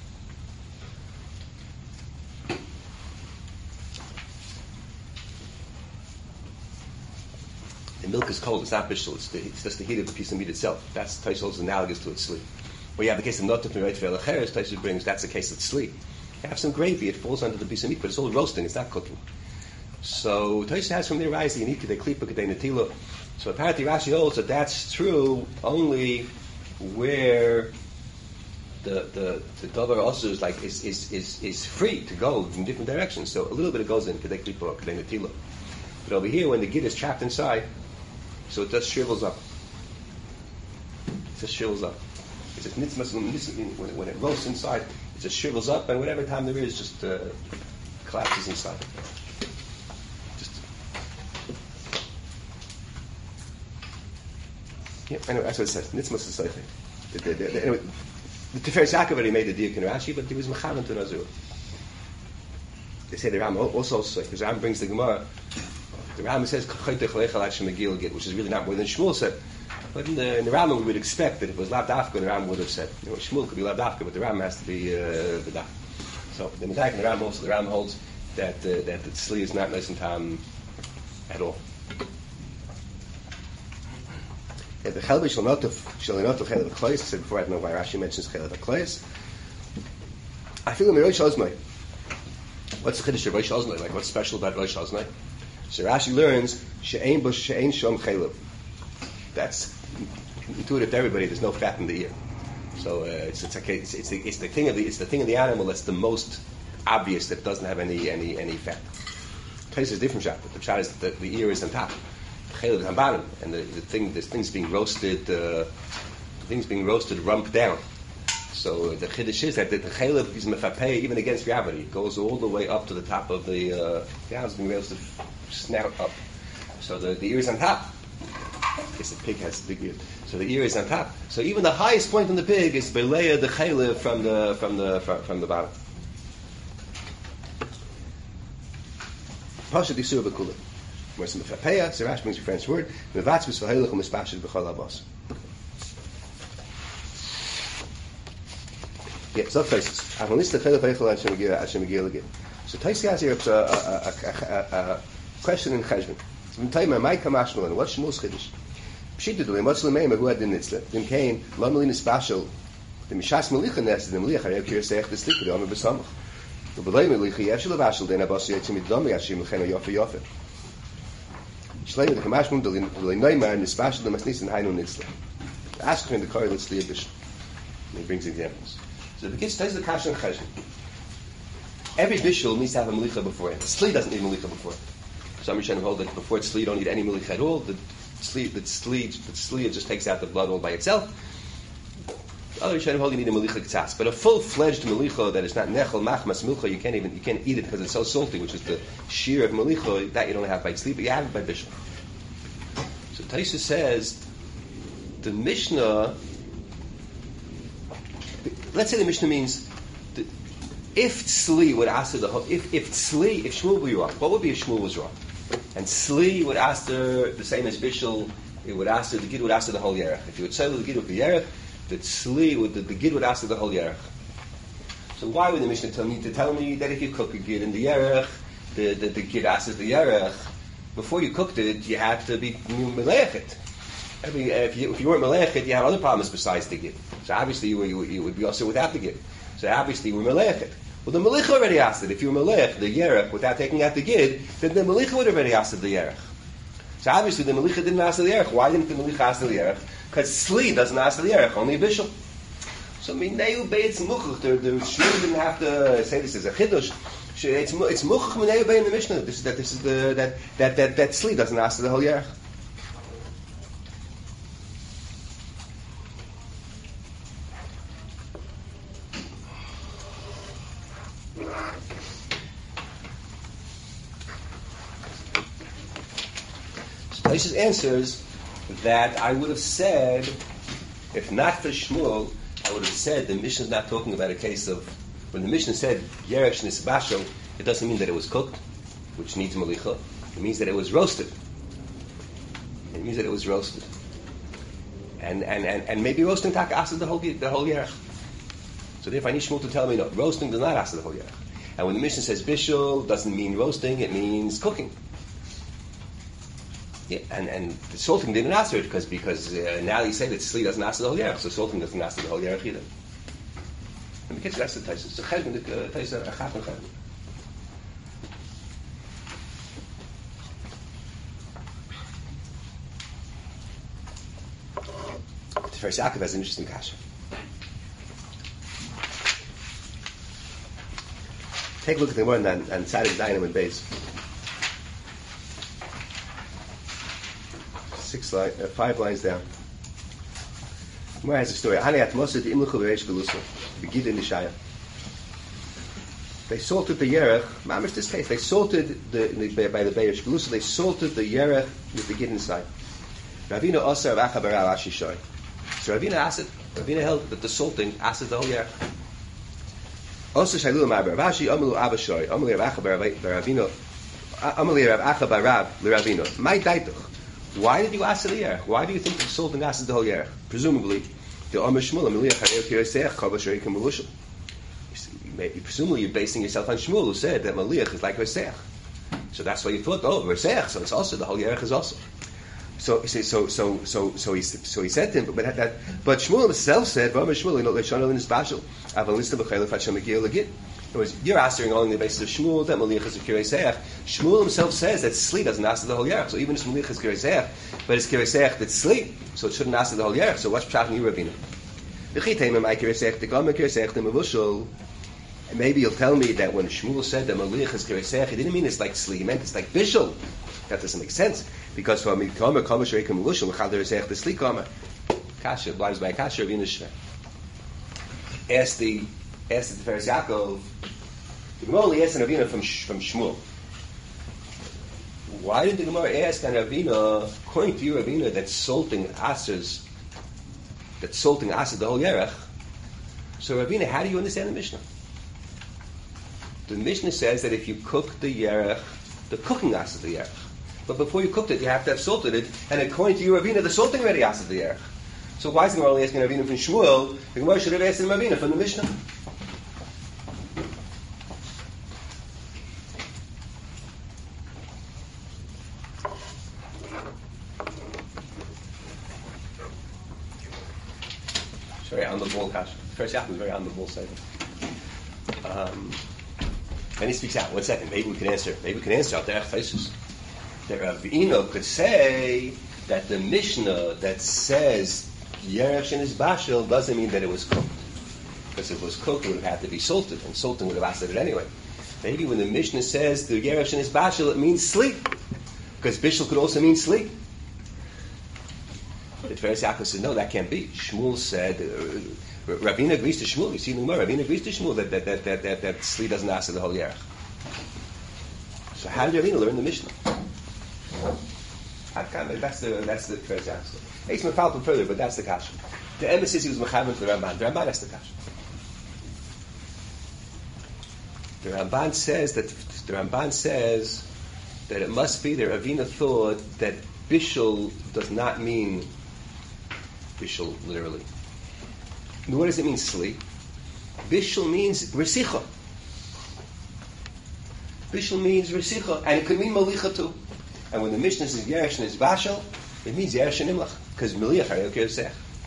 The milk is cold. It's not bishul. It's, it's just the heat of the piece of meat itself. That's Taishol's analogous to a tzli. Well, you have the case of Notif Mirayt Ve'elacheres, Taisha brings, that's the case of tzli. You have some gravy, it falls under the piece of meat, but it's all roasting, it's not cooking. So Taisha has from there rise, you need Kedei Klipa, Kedei Natila. So apparently Rashi holds that that's true only where the the the davar also is like is, is is is free to go in different directions. So a little bit it goes in Kedei Klipa or Kedei Natila. But over here, when the gid is trapped inside, so it just shrivels up. It just shrivels up. It's just nitzmas, when it, when it roasts inside, it just shrivels up, and whatever time there is, just uh, collapses inside. Just yeah. Anyway, that's what it says. Nitzmas is seichei. Anyway, the Tiferes Yaakov already made the diak in Rashi, but he was mechavan to Nazir. They say the Ram also because the Ram brings the Gemara. The Ram says which is really not more than Shmuel said. But in the, in the Rambam, we would expect that if it was Lav Dafka, the Rambam would have said, you know, Shmuel could be Lav Dafka, but the Rambam has to be the uh, Daf. So the Medayik and the Rambam also, the Rambam holds that uh, that the tzli is not nice and tam at all. The Chelbe shall not have shall not have Chelev Haklois. I said before, I don't know why Rashi mentions Chelev Haklois. I feel in Rosh Hashanah. What's the Chiddush of Rosh Hashanah? Like, what's special about Rosh Hashanah? So Rashi learns she'ein bo she'ein shom Chelev. That's intuitive to everybody. There's no fat in the ear, so uh, it's it's, okay, it's it's the it's the thing of the it's the thing of the animal that's the most obvious that doesn't have any any any fat. Taste is different shot. The shot is that the, the ear is on top, the chaylev is on bottom, and the, the thing this thing's being roasted. Uh, the thing's being roasted rump down. So the chiddush is that the chaylev is mefapeh even against gravity. It goes all the way up to the top of the uh, yeah, it's going to be able to snout up. So the, the ear is on top. I guess the pig has a big ear. So the ear is on top. So even the highest point on the pig is beleya the chaylev from the from the from, from the bottom. Pasha disur b'kulim. Where some mefapeh, so Rashi brings a French word. Mevatz v'svahilach u'mispashid b'chol avos. Yeah, so places. So Taisi has here a, a, a, a, a question in Cheshvan. So when Taima, my kamashmal, and what's Shmuel's chiddush? Pshita do what's Lemeima who had the nitzle? Then came Lamalina special. The Mishas Melicha nested the Melicha. I have here say the stick with the Omer Besamach. The Belay Melicha Yeshel Avashal then Abasi Yitzim Midami Yashim Lechena Yofe Yofe. Shleim the kamashmal the Lemeima and the special the Masnis and Hainu nitzle. Ask him in the car. Let's see a bishop. And he brings examples. So the kids tells the kasha and cheshvan. Every bishul needs to have a melicha before it. The tzli doesn't need melicha before it. Some Rishonim hold that before tzli you don't need any melicha at all. The tzli, the tzli, the tzli just takes out the blood all by itself. The other Rishonim hold you need a melicha k'tzas. But a full-fledged melicha that is not nechel machmas milcha, you can't even you can't eat it because it's so salty, which is the shear of melicha that you don't have by tzli, but you have it by bishul. So Taisa says the Mishnah. Let's say the Mishnah means that if Tzli would ask the if if Tzli if Shmuel were wrong, what would be if Shmuel was wrong? And Tzli would ask her the same as Bishul, it would ask her the Gid would ask her the whole Yerech. If you would say the Gid with the Yerech, the Tzli would the, the Gid would ask her the whole Yerech. So why would the Mishnah tell me to tell me that if you cook a Gid in the Yerech, the the, the Gid asks the Yerech, before you cooked it, you have to be Melech. I mean, if you, if you weren't Melech, you had other problems besides the Gid. So obviously you, were, you, you would be also without the Gid. So obviously you were Melech. Well, the Melech already asked it. If you were Melech, the Yerech, without taking out the Gid, then the Melech would have already asked the Yerech. So obviously the Melech didn't ask the Yerech. Why didn't the Melech ask the Yerech? Because Sli doesn't ask the Yerech, only a Bishul. So Mineu Beitz Muchuch, the Shmuel didn't have to say this is a Chiddush. It's it's Muchuch Mineu Beitz in the Mishnah. This is that this is the that that that, that Sli doesn't ask the whole Yerech. Taisha's answers that I would have said, if not for Shmuel, I would have said the Mishnah is not talking about a case of, when the Mishnah said Yeresh Nisbashel, it doesn't mean that it was cooked, which needs Malicha. It means that it was roasted. It means that it was roasted. And and, and, and maybe roasting taka asks the whole the whole Yerech. So therefore I need Shmuel to tell me, no, roasting does not ask the whole Yerech. And when the Mishnah says Bishul, doesn't mean roasting, it means cooking. Yeah, and, and the salting didn't answer it because because uh, now you say that Sli doesn't answer the whole Yerech, so salting doesn't answer the whole Yerech either. And the kids that's the Taisa. So Cheshvan, the Taisa, a Chaf and Cheshvan. Tiferes Yaakov has an interesting kasha. Take a look at the one on, on Saturday Dynam and Beis. Six line, uh, five lines down. Where has the story? They salted the yerech. Mamish this case. They salted the, the by the Be'er Shkelusa. They salted the yerech with the gid inside. Ravina Oser Racha Barav Ashishoy. So Ravina asked, Ravina held that the salting asked the whole yerech. Oser Shailu Ma Baravashi Amalu Abashoy Amalu Racha Baravino Amalu Rav Acha Barav LeRavino. My daituch. Why did you ask the yerech? Why do you think the salting asks the whole yerech? Presumably, the Omer Shmuel Ameliach Harei Kirasech Kavash Reikim Melushim. Presumably, you're basing yourself on Shmuel, who said that Maliach is like Resech. So that's why you thought, oh, Resech. So it's also the whole yerech is also. So so so so so so he so he said to him, but that but Shmuel himself said, "Omer Shmuel, you know, Leishon in his bashel, Avalista b'Chaylev Hashem Megil Legit." In other words, you're answering only on the basis of Shmuel that Maliach is a Kirasech. Shmuel himself says that Sli doesn't answer the whole yerech. So even if Maliach is Kirasech, but it's Kirasech that's Sli, so it shouldn't answer the whole yerech. So what's Pshat in you, Ravina? Maybe you'll tell me that when Shmuel said that Maliach is Kirasech, he didn't mean it's like Sli, he meant it's like Bishul. That doesn't make sense. Because for Mikama, Kama Shreikim Melushim, Chadar Resech, the Sli Kama. Kasha, blinds by Kasha, Ravina Shver. asked the asked the Tiferes Yaakov. The Gemara only asked an Ravina from from Shmuel. Why didn't the Gemara ask an Ravina, according to you, Ravina, that salting asers, that salting asers the whole yerech? So Ravina, how do you understand the Mishnah? The Mishnah says that if you cook the yerech, the cooking asers the yerech. But before you cooked it, you have to have salted it, and according to you, Ravina, the salting already asers the yerech. So why is the Gemara only asking Ravina from Shmuel? The Gemara should have asked him Ravina from the Mishnah. Very on the ball, Kash. First Yaakov is very on the ball statement. Um, and he speaks out. One second, maybe we can answer. Maybe we can answer out there. Faces. The Ravina could say that the Mishnah that says Yerech Shenis Bashel doesn't mean that it was cooked, because if it was cooked, it would have had to be salted, and salting would have asked it anyway. Maybe when the Mishnah says the Yerech Shenis Bashel, it means sleep, because Bishel could also mean sleep. The Tiferes Yaakov said, no, that can't be. Shmuel said, uh, Ravina agrees to Shmuel. You see in the Gemara, Ravina agrees to Shmuel that that that that that, that sleep doesn't ask the whole Yerech. So how did Ravina learn the Mishnah? That's the that's the Tiferes Yaakov. It's mefaltum further, but that's the kasha. The emphasis he was mechavan to the Ramban. The Ramban, that's the kasha. The Ramban says that the Ramban says that it must be that Ravina thought that bishul does not mean bishul literally. What does it mean, sleep? Bishul means resicha. Bishul means resicha, and it could mean malicha too. And when the Mishnah says Yeresh Shenis Bashel, it means Yeresh Nimlach, because Meliach Harei Kirsech.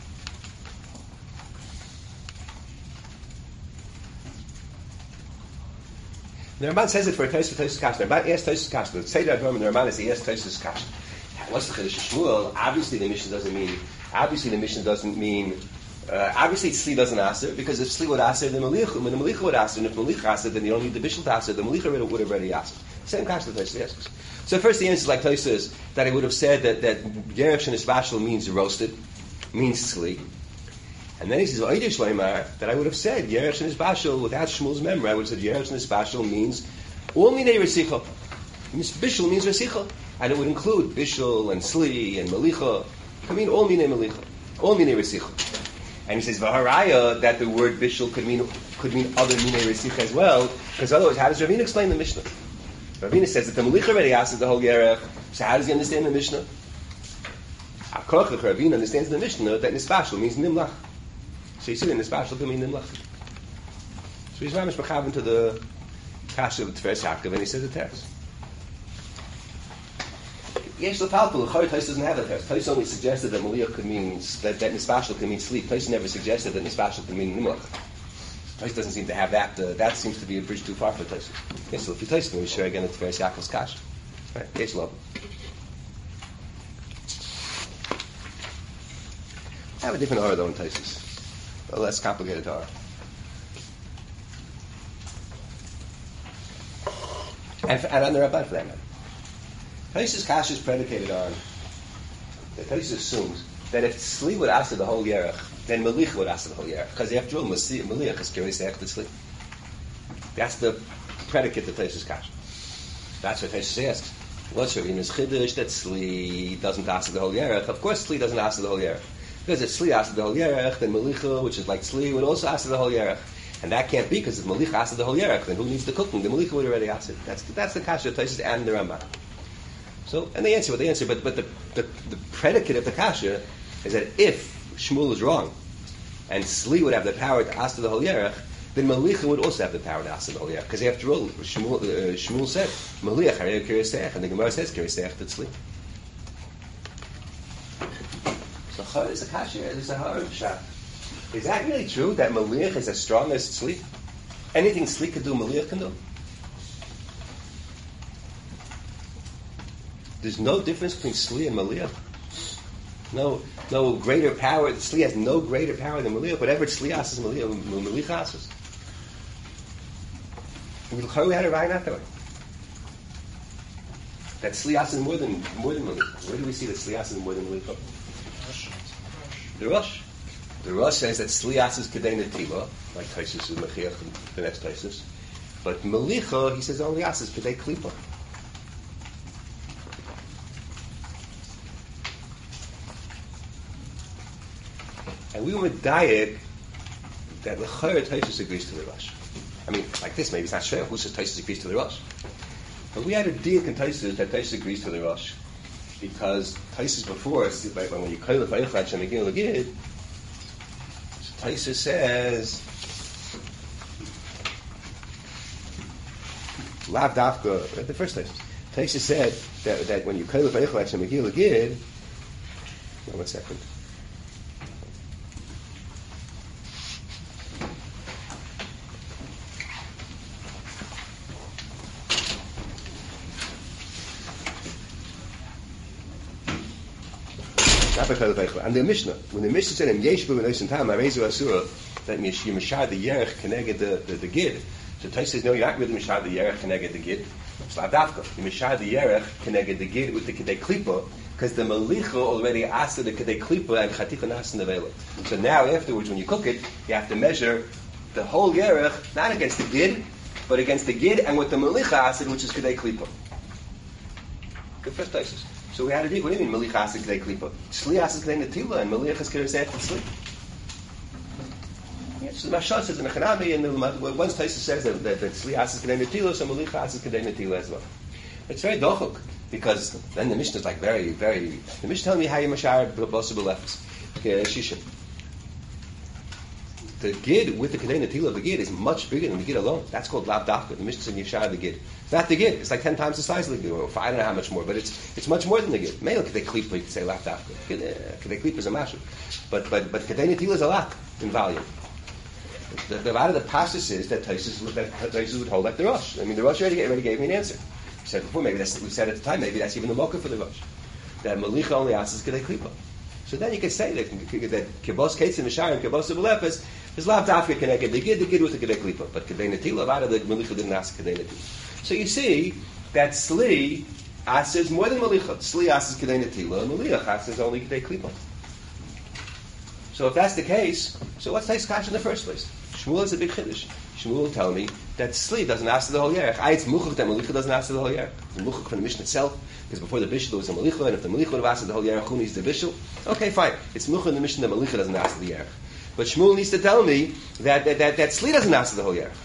The Ramban says it for a Tosfos for Tosfos Kash. The Ramban asks Tosfos Kash. The Seder Advarim, the Ramban is he asks Tosfos Kash. What's the Chiddush of Shmuel? Obviously, the Mishnah doesn't mean. Obviously, the Mishnah doesn't mean. Uh, obviously, Tzli doesn't aser, because if Tzli would aser, then Melicha, when the Melicha would aser, and if Melicha aser, then you don't need the Bishul to aser. The Melicha would have already aser. Same Kash that Tosfos asks. So first, the answer is like Tosfos that he would have said that that Yeresh Shenis Bashel means roasted, means Tzli. And then he says, Oidish Leimar, that I would have said, Yeresh Shenis Bashel, without Shmuel's memory, I would have said, Yeresh Shenis Bashel means, all Minei Resicha. Bishul means Resicha. And it would include Bishul and Sli and Melicha. I mean, all Minei Melicha. All Minei Resicha. And he says, V'haraya, that the word Bishul could mean, could mean other Minei Resicha as well, because otherwise, how does Ravina explain the Mishnah? Ravina says that the Melicha already asked the whole Yerech, so how does he understand the Mishnah? Akochach, Ravina understands the Mishnah that Nispashal means Nimlach. So you see that Nispashal can mean Nimlach. So he's Ramish Mechavan to the Kasha of Tiferes Yaakov, and he says the text. Yesh Lepalpul, Chori Tais doesn't have the text. Tais only suggested that Meliach could mean, that, that Nispashal can mean sleep. Tais never suggested that Nispashal can mean Nimlach. Tais doesn't seem to have that. Uh, that seems to be a bridge too far for Tais. Yes, so if you Tais, we share again the Tiferes Yaakov's Kasha. Right? Yesh Love. I have a different aura though in Taisus. A less complicated aura. And, and on the Rabban for that matter. Taisus Kasha is predicated on, the Taisus assumes that if Tzli would ask the whole Yerech, then Melicha would ask the whole Yerech. Because after all, Melicha is curious to ask the Tzli. That's the predicate to Taisus Kasha. That's what Taisus asks. What's Ravina's Chiddush that Tzli doesn't ask the whole Yerech? Of course Tzli doesn't ask the whole Yerech. Because if Tzli asked the whole Yerech, then Melicha, which is like Tzli, would also ask the whole Yerech. And that can't be, because if Melicha asked the whole Yerech, then who needs the cooking? The Melicha would already ask it. That's, that's the Kasha of Taisus and the Rambam. So, and they answer what they answer, but, but the, the, the predicate of the Kasha is that if Shmuel is wrong, and Tzli would have the power to ask the whole Yerech, then Melicha would also have the power to ask the whole Yerech. Because after all, Shmuel, uh, Shmuel said, Meliach Harei Kirisech, and the Gemara says Kirisech to Tzli. So, Chor is a Kasha, is a hard shot. Is that really true, that Meliach is as strong as Tzli? Anything Tzli can do, Meliach can do? There's no difference between Tzli and Meliach. No, no greater power. Tzli has no greater power than Meliach. Whatever Tzli asks, Meliach, Meliach asks. We had a right not that way. That Tzli asks more than more than Meliach. Where do we see that Tzli asks more than Meliach? The Rosh. The Rosh says that Slias is Kedei Netila, like Taisus is Mechiach, the next Taisus. But Melicha, he says only As is Kedei Klipa. And we were medayek that L'chayr Taisus agrees to the Rosh. I mean, like this, maybe it's not sure who says Taisus agrees to the Rosh. But we had a deal in Taisus that Taisus agrees to the Rosh. Because Taisus before, like when you call the Vayichlach and begin Legid, Taisus says, Lav Dafka, the first Taisus. Taisus said that, that when you call the Vayichlach and begin Legid, no, one second. And the Mishnah, when the Mishnah said in Yeshbu and Oisin Tam, Arezu Asura, that you mashad the Yerech connected the, the, the Gid. So Tais says, no, you're not really mashad the Yerech connected the Gid. It's Lavdafka. You mashad the Yerech connected the Gid with the Kedei Klipa, because the Malicha already asked the Kedei Klipa and Chaticha Nas in the Vela. So now afterwards, when you cook it, you have to measure the whole Yerech, not against the Gid, but against the Gid and with the Malicha acid, which is Kedei Klipa. Good first Taisus. So we had a deal. What do you mean, Malicha Asid Kedei Klipa? Shli Asid Kedei Netila, and Malicha is Kedei Zeh Tzli. Yes, so the Mashal says in the Chanami, and the, once Taisus says that, that, that Shli Asid Kedei Netila, so Malicha Asid Kedei Netila as well. It's very dochuk, because then the Mishnah is like very, very... The Mishnah telling me how you mashar b'bosu b'lefes. Okay, Shisha. The Gid with the Kedei Netila, the Gid is much bigger than the Gid alone. That's called Lav Dafka. The Mishnah said Yeshar the Gid. It's not the Gid. It's like ten times the size of the Gid. Or I don't know how much more, but it's it's much more than the Gid. Maybe Kedei Klipa, you could say Lav Dafka. Kedei Klipa is a mashup. But but but Kedei Netila is a lot in volume. The, the, a lot of the passages is that Taisus would, that Taisus would hold like the Rosh. I mean, the Rosh already, already gave me an answer. We said before, maybe that's we said at the time, maybe that's even the mocha for the Rosh. That Malicha only asks Kedei Klipa. So then you could say that that Kibos Kates and Mishar and Kibos B'Lefes is Lav Dafka connected. They get the Gid with the Kedei Klipa, but Kedei Netila, a lot of the Malicha didn't ask Kedei Netila. So you see that Sli asks more than Malicha. Sli asks Kedei Netila, and Malicha asks only Kedei Klipa. So if that's the case, so what's Tais Kash in the first place? Shmuel is a big chiddush. Shmuel will tell me that Sli doesn't ask the whole Yerech. I, it's Muchach that Malicha doesn't ask the whole Yerech. It's Muchach from the Mishnah itself, because before the Bishul there was a Malicha, and if the Malicha would have asked the whole Yerech, who needs the Bishul? Okay, fine. It's Muchach in the Mishnah that Malicha doesn't ask the Yerech. But Shmuel needs to tell me that that, that, that Sli doesn't ask the whole Yerech.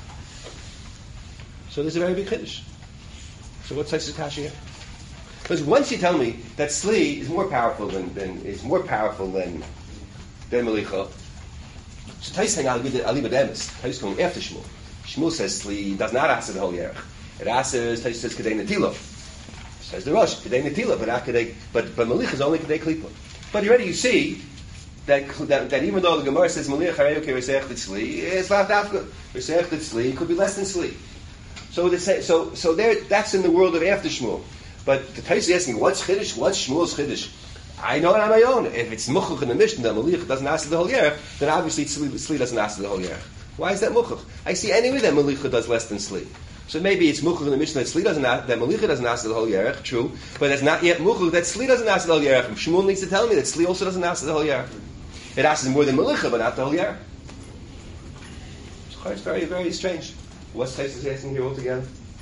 So there's a very big chiddush. So what's Tais Kash here? Because once you tell me that Sli is more powerful than, than is more powerful than than Malicha, so Tais saying I'll leave it emes. Tais going after Shmuel. Shmuel says Sli does not answer the whole Yerech. It answers Tais says Kedei Netila. Says the Rosh Kedei Netila, but not Kedei, but but Malicha is only Kedei Klipa. But already you see that, that that even though the Gemara says Malicha Harei Resech Tzli, it's Lav Dafka. Resech Tzli could be less than Sli. So they say, so so there that's in the world of after Shmuel. But the Tais is asking what's Chiddush, what's Shmuel's Chiddush. I know it on my own. If it's Muchach in the Mishnah that Malicha doesn't ask the whole Yerech, then obviously Sli, Sli doesn't ask the whole Yerech. Why is that Muchach? I see anyway that Malicha does less than Sli. So maybe it's Muchach in the Mishnah that Sli doesn't ask, that Malicha doesn't ask the whole Yerech, true, but it's not yet Muchach that Sli doesn't ask the whole Yerech. Shmuel needs to tell me that Sli also doesn't ask the whole Yerech. It asks more than Malicha, but not the whole Yerech. So it's very, very strange. What's Tais asking here altogether?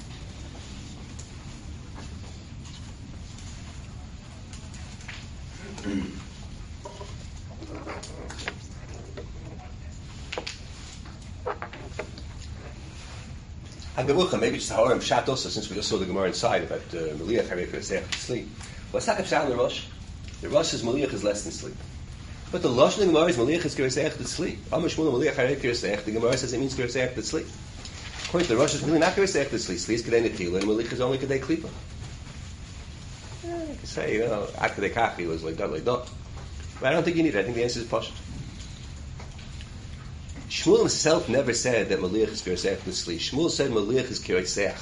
And the Mucha, maybe just Harim Shat also, since we just saw the Gemara inside about Maliach Harei Resech Tzli. What's that Pshat in the Rosh? The Rosh says Maliach is less than Sli. But the Rosh in the Gemara is Maliach is Resech Tzli. Amar Shmuel Maliach Harei Resech. The Gemara says it means Resech Tzli. According to the Rosh, it's really not Resech Tzli. Sli is Kedei Netila, and Maliach is only Kedei Klipa. Yeah, you could say, you know, Akadei Kachi was like that, like that. But I don't think you need it. I think the answer is Pashut. Shmuel himself never said that Maliach is Kirisech Tzli. Shmuel said Maliach is Kirisech.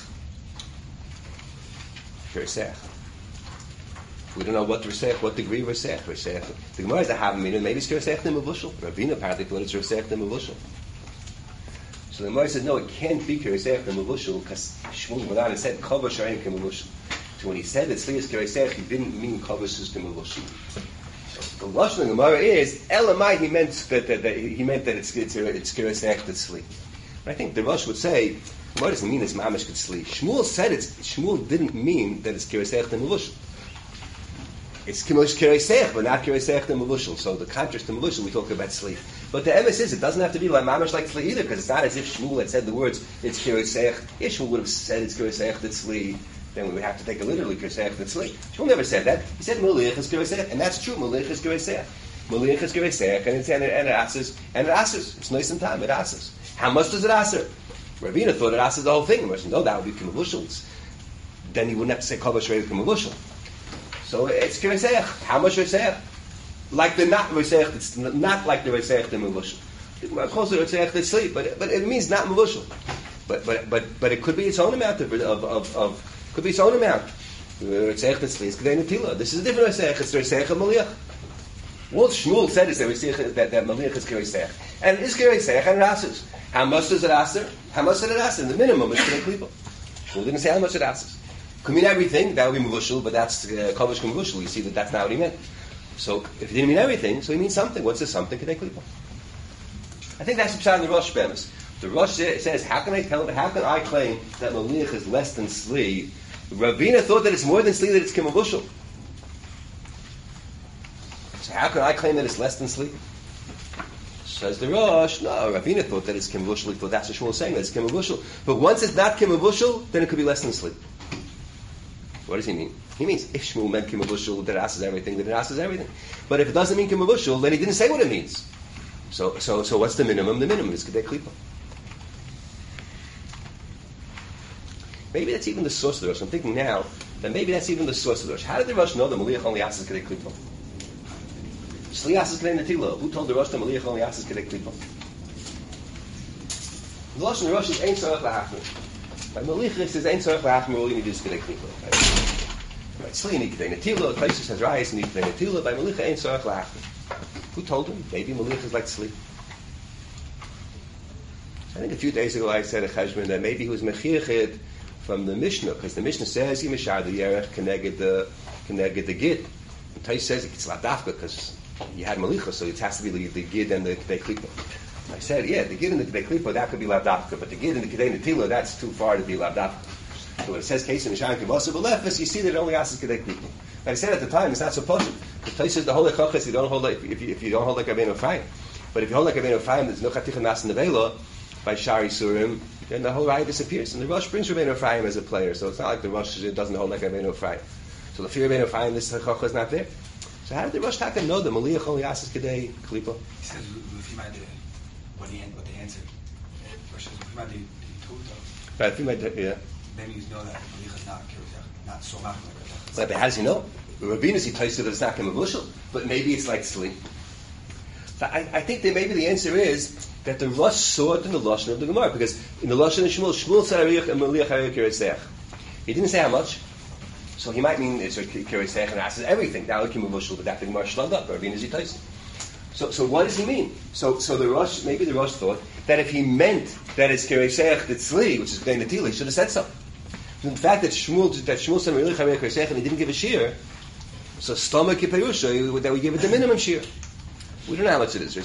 Kirisech. We don't know what Resech, what degree of Resech. Resech. The Gemara is a Havamina. Maybe it's Kirisech Nimavushal. Ravina apparently thought it's Resech Nimavushal. So the Gemara says no, it can't be Kirisech Nimavushal because Shmuel went on and said Kavah Shayim Kimavushal. So when he said that Tzli is Kirisech, he didn't mean Kavah is Kimavushal. The lashon of Gemara is Elamai. He meant that, that, that he meant that it's it's it's kireseach tzli. I think the Rosh would say Gemara doesn't mean it's mamish tzli. Shmuel said it's Shmuel didn't mean that it's kireseach the melushel. It's kireseach, but not kireseach the melushel. So the contrast to melushel, we talk about tzli. But the emes is it doesn't have to be like mamish like tzli either, because it's not as if Shmuel had said the words it's kireseach. If Shmuel would have said it's kireseach the tzli, then we would have to take it literally, kireseach the tzli. Shmuel never said that. He said meliach is kireseach, and that's true. Meliach is kireseach. Meliach is kireseach, and it's and it, and it asses and it asses. It's nice and time. It asses. How much does it asser? Ravina thought it asses the whole thing. He no, that would be kimavushals. Then he wouldn't have to say kol b'shrei kimavushal. So it's kireseach. How much kireseach? Like the not kireseach. It's not like the kireseach the kimavushal. Closer to kireseach the sleep, but but it means not kimavushal. But but but but it could be its own amount of of of. of Could be its own amount. This is a different Reseach. It's the Reseach of Maliach. What Shmuel said is that, that, that Maliach is Reseach. And it is Reseach and Rasus. How much does it answer? How much does it answer? The minimum is K'nei Klipa. Shmuel didn't say how much it answers. Could mean everything, that would be Mevushal, but that's Kovish uh, Mevushal. You see that that's not what he meant. So if he didn't mean everything, so he means something. What's the something? K'nei Klipa. I think that's the pshat in the Rosh Bemis. The Rosh says, how can I tell? How can I claim that Maliach is less than Sli? Ravina thought that it's more than Sli, that it's Kimavushal. So how can I claim that it's less than Sli? Says the Rosh, no, Ravina thought that it's Kimavushal. He thought that's what Shmuel is saying, that it's Kimavushal. But once it's not Kimavushal, then it could be less than Sli. What does he mean? He means if Shmuel meant Kimavushal, that it asks everything, then it asks everything. But if it doesn't mean Kimavushal, then he didn't say what it means. So, so, so what's the minimum? The minimum is Kedei Klipa. Maybe that's even the source of the Rosh. I'm thinking now that maybe that's even the source of the Rosh. How did the Rosh know that Maliach only asks Kedei Klipa? Shli asks Kedei Netila. Who told the Rosh that Maliach only asks Kedei Klipa? The Rosh and the Rosh is Ein Tzorach L'Hachmir. By Maliach says Ein Tzorach L'Hachmir, all you need is Kedei Klipa. By Shli you need Kedei Netila. Taisus has Rayas, you need Kedei Netila. By Maliach Ein Tzorach L'Hachmir. Who told him? Maybe Maliach is like Shli. I think a few days ago I said a cheshbon that maybe he was mechirchid from the Mishnah, because the Mishnah says he mishar the yerech connected the connected the gid. And Tais says it's ladafka because you had malicha, so it has to be the, the gid and the kedei klipa. I said, yeah, the gid and the kedei klipa that could be ladafka, but the gid and the kedei netila that's too far to be ladafka. So when it says case in mishar kibasa b'lefes, you see that it only asks kedei klipa. And I said at the time it's not so possible. Because Tais says the whole lechoches you don't hold like if you, if you don't hold like Rabbeinu Ephraim, but if you hold like Rabbeinu Ephraim, there's no chaticha nas nevela by Shari Surim, then the whole raya disappears. And the Rosh brings Rabbeinu Ephraim as a player, so it's not like the Rosh doesn't hold like Rabbeinu Ephraim. So the fear of Rabbeinu Ephraim, this Chacha is not there. So how did the Rosh Taka know that Maliach only asks Kedei Klipa? He says, if you might, what they answered. Rosh says, if you might, the Tuta. Right, if you might, yeah. Then you know that Maliach is not not so much like But how does he know? Rabbeinu, he tells you that it's not Kimavushal, but maybe it's like Sli. So I, I think that maybe the answer is that the Rosh saw it in the Lashon of the Gemara, because in the Lashon of Shmuel, Shmuel said Ariyach and Maliach Ariyach Kireseach. He didn't say how much, so he might mean it's Kireseach and asks everything. Now Kimavushal, but that the Gemara shlugged up. Rabbeinu Zitaisi. So, so what does he mean? So, so the Rosh, maybe the Rosh thought that if he meant that it's Kireseach Tzli, which is Kedei Netila, he should have said so. In fact, that Shmuel that Shmuel said Ariyach Ariyach Kireseach and he didn't give a shear, so Stomach Kiperusha that we give it the minimum shear. We don't know how much it is.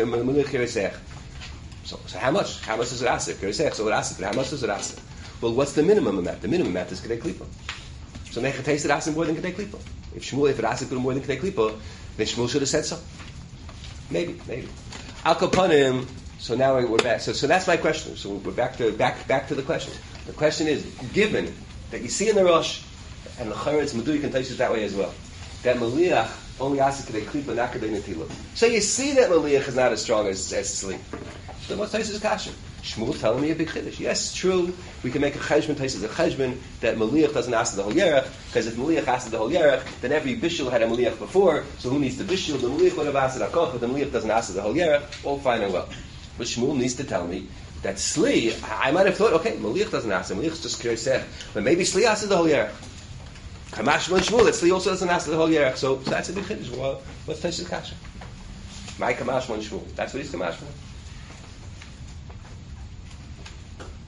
So, so how much? How much does it ask? So it asks, but how much does it ask? Well, what's the minimum amount? The minimum amount is Kedei Klipa. So Nechatais it asks more than Kedei Klipa. If Shmuel, if it asks more than Kedei Klipa, then Shmuel should have said so. Maybe, maybe. Al Kapanim. So now we're back. So, so that's my question. So we're back to back back to the question. The question is, given that you see in the Rosh, and the Charetz Meduik can taste it that way as well, that Maliach only asks Kedei Klipa, not Kedei Netila. So you see that Maliach is not as strong as as Sli. So what's Taisus Kasha? Shmuel telling me a big chiddush. Yes, it's true. We can make a cheshbon, Taisus a cheshbon, that Maliach doesn't ask the whole yerech, because if Maliach asks the whole yerech, then every bishul had a Maliach before, so who needs the bishul? The Maliach would have asked the koch, but the Maliach doesn't ask the whole yerech. All fine and well. But Shmuel needs to tell me that Sli, I might have thought, okay, Maliach doesn't ask the Maliach is just Kireseach, but maybe Sli asks the whole yerech. Kamash Mon Shmuel, that Sli also doesn't ask the whole yerech. So, so that's a big chiddush. Well, what's Taisus Kasha? My Kamash Mon Shmuel. That's what he's Kamash Mon.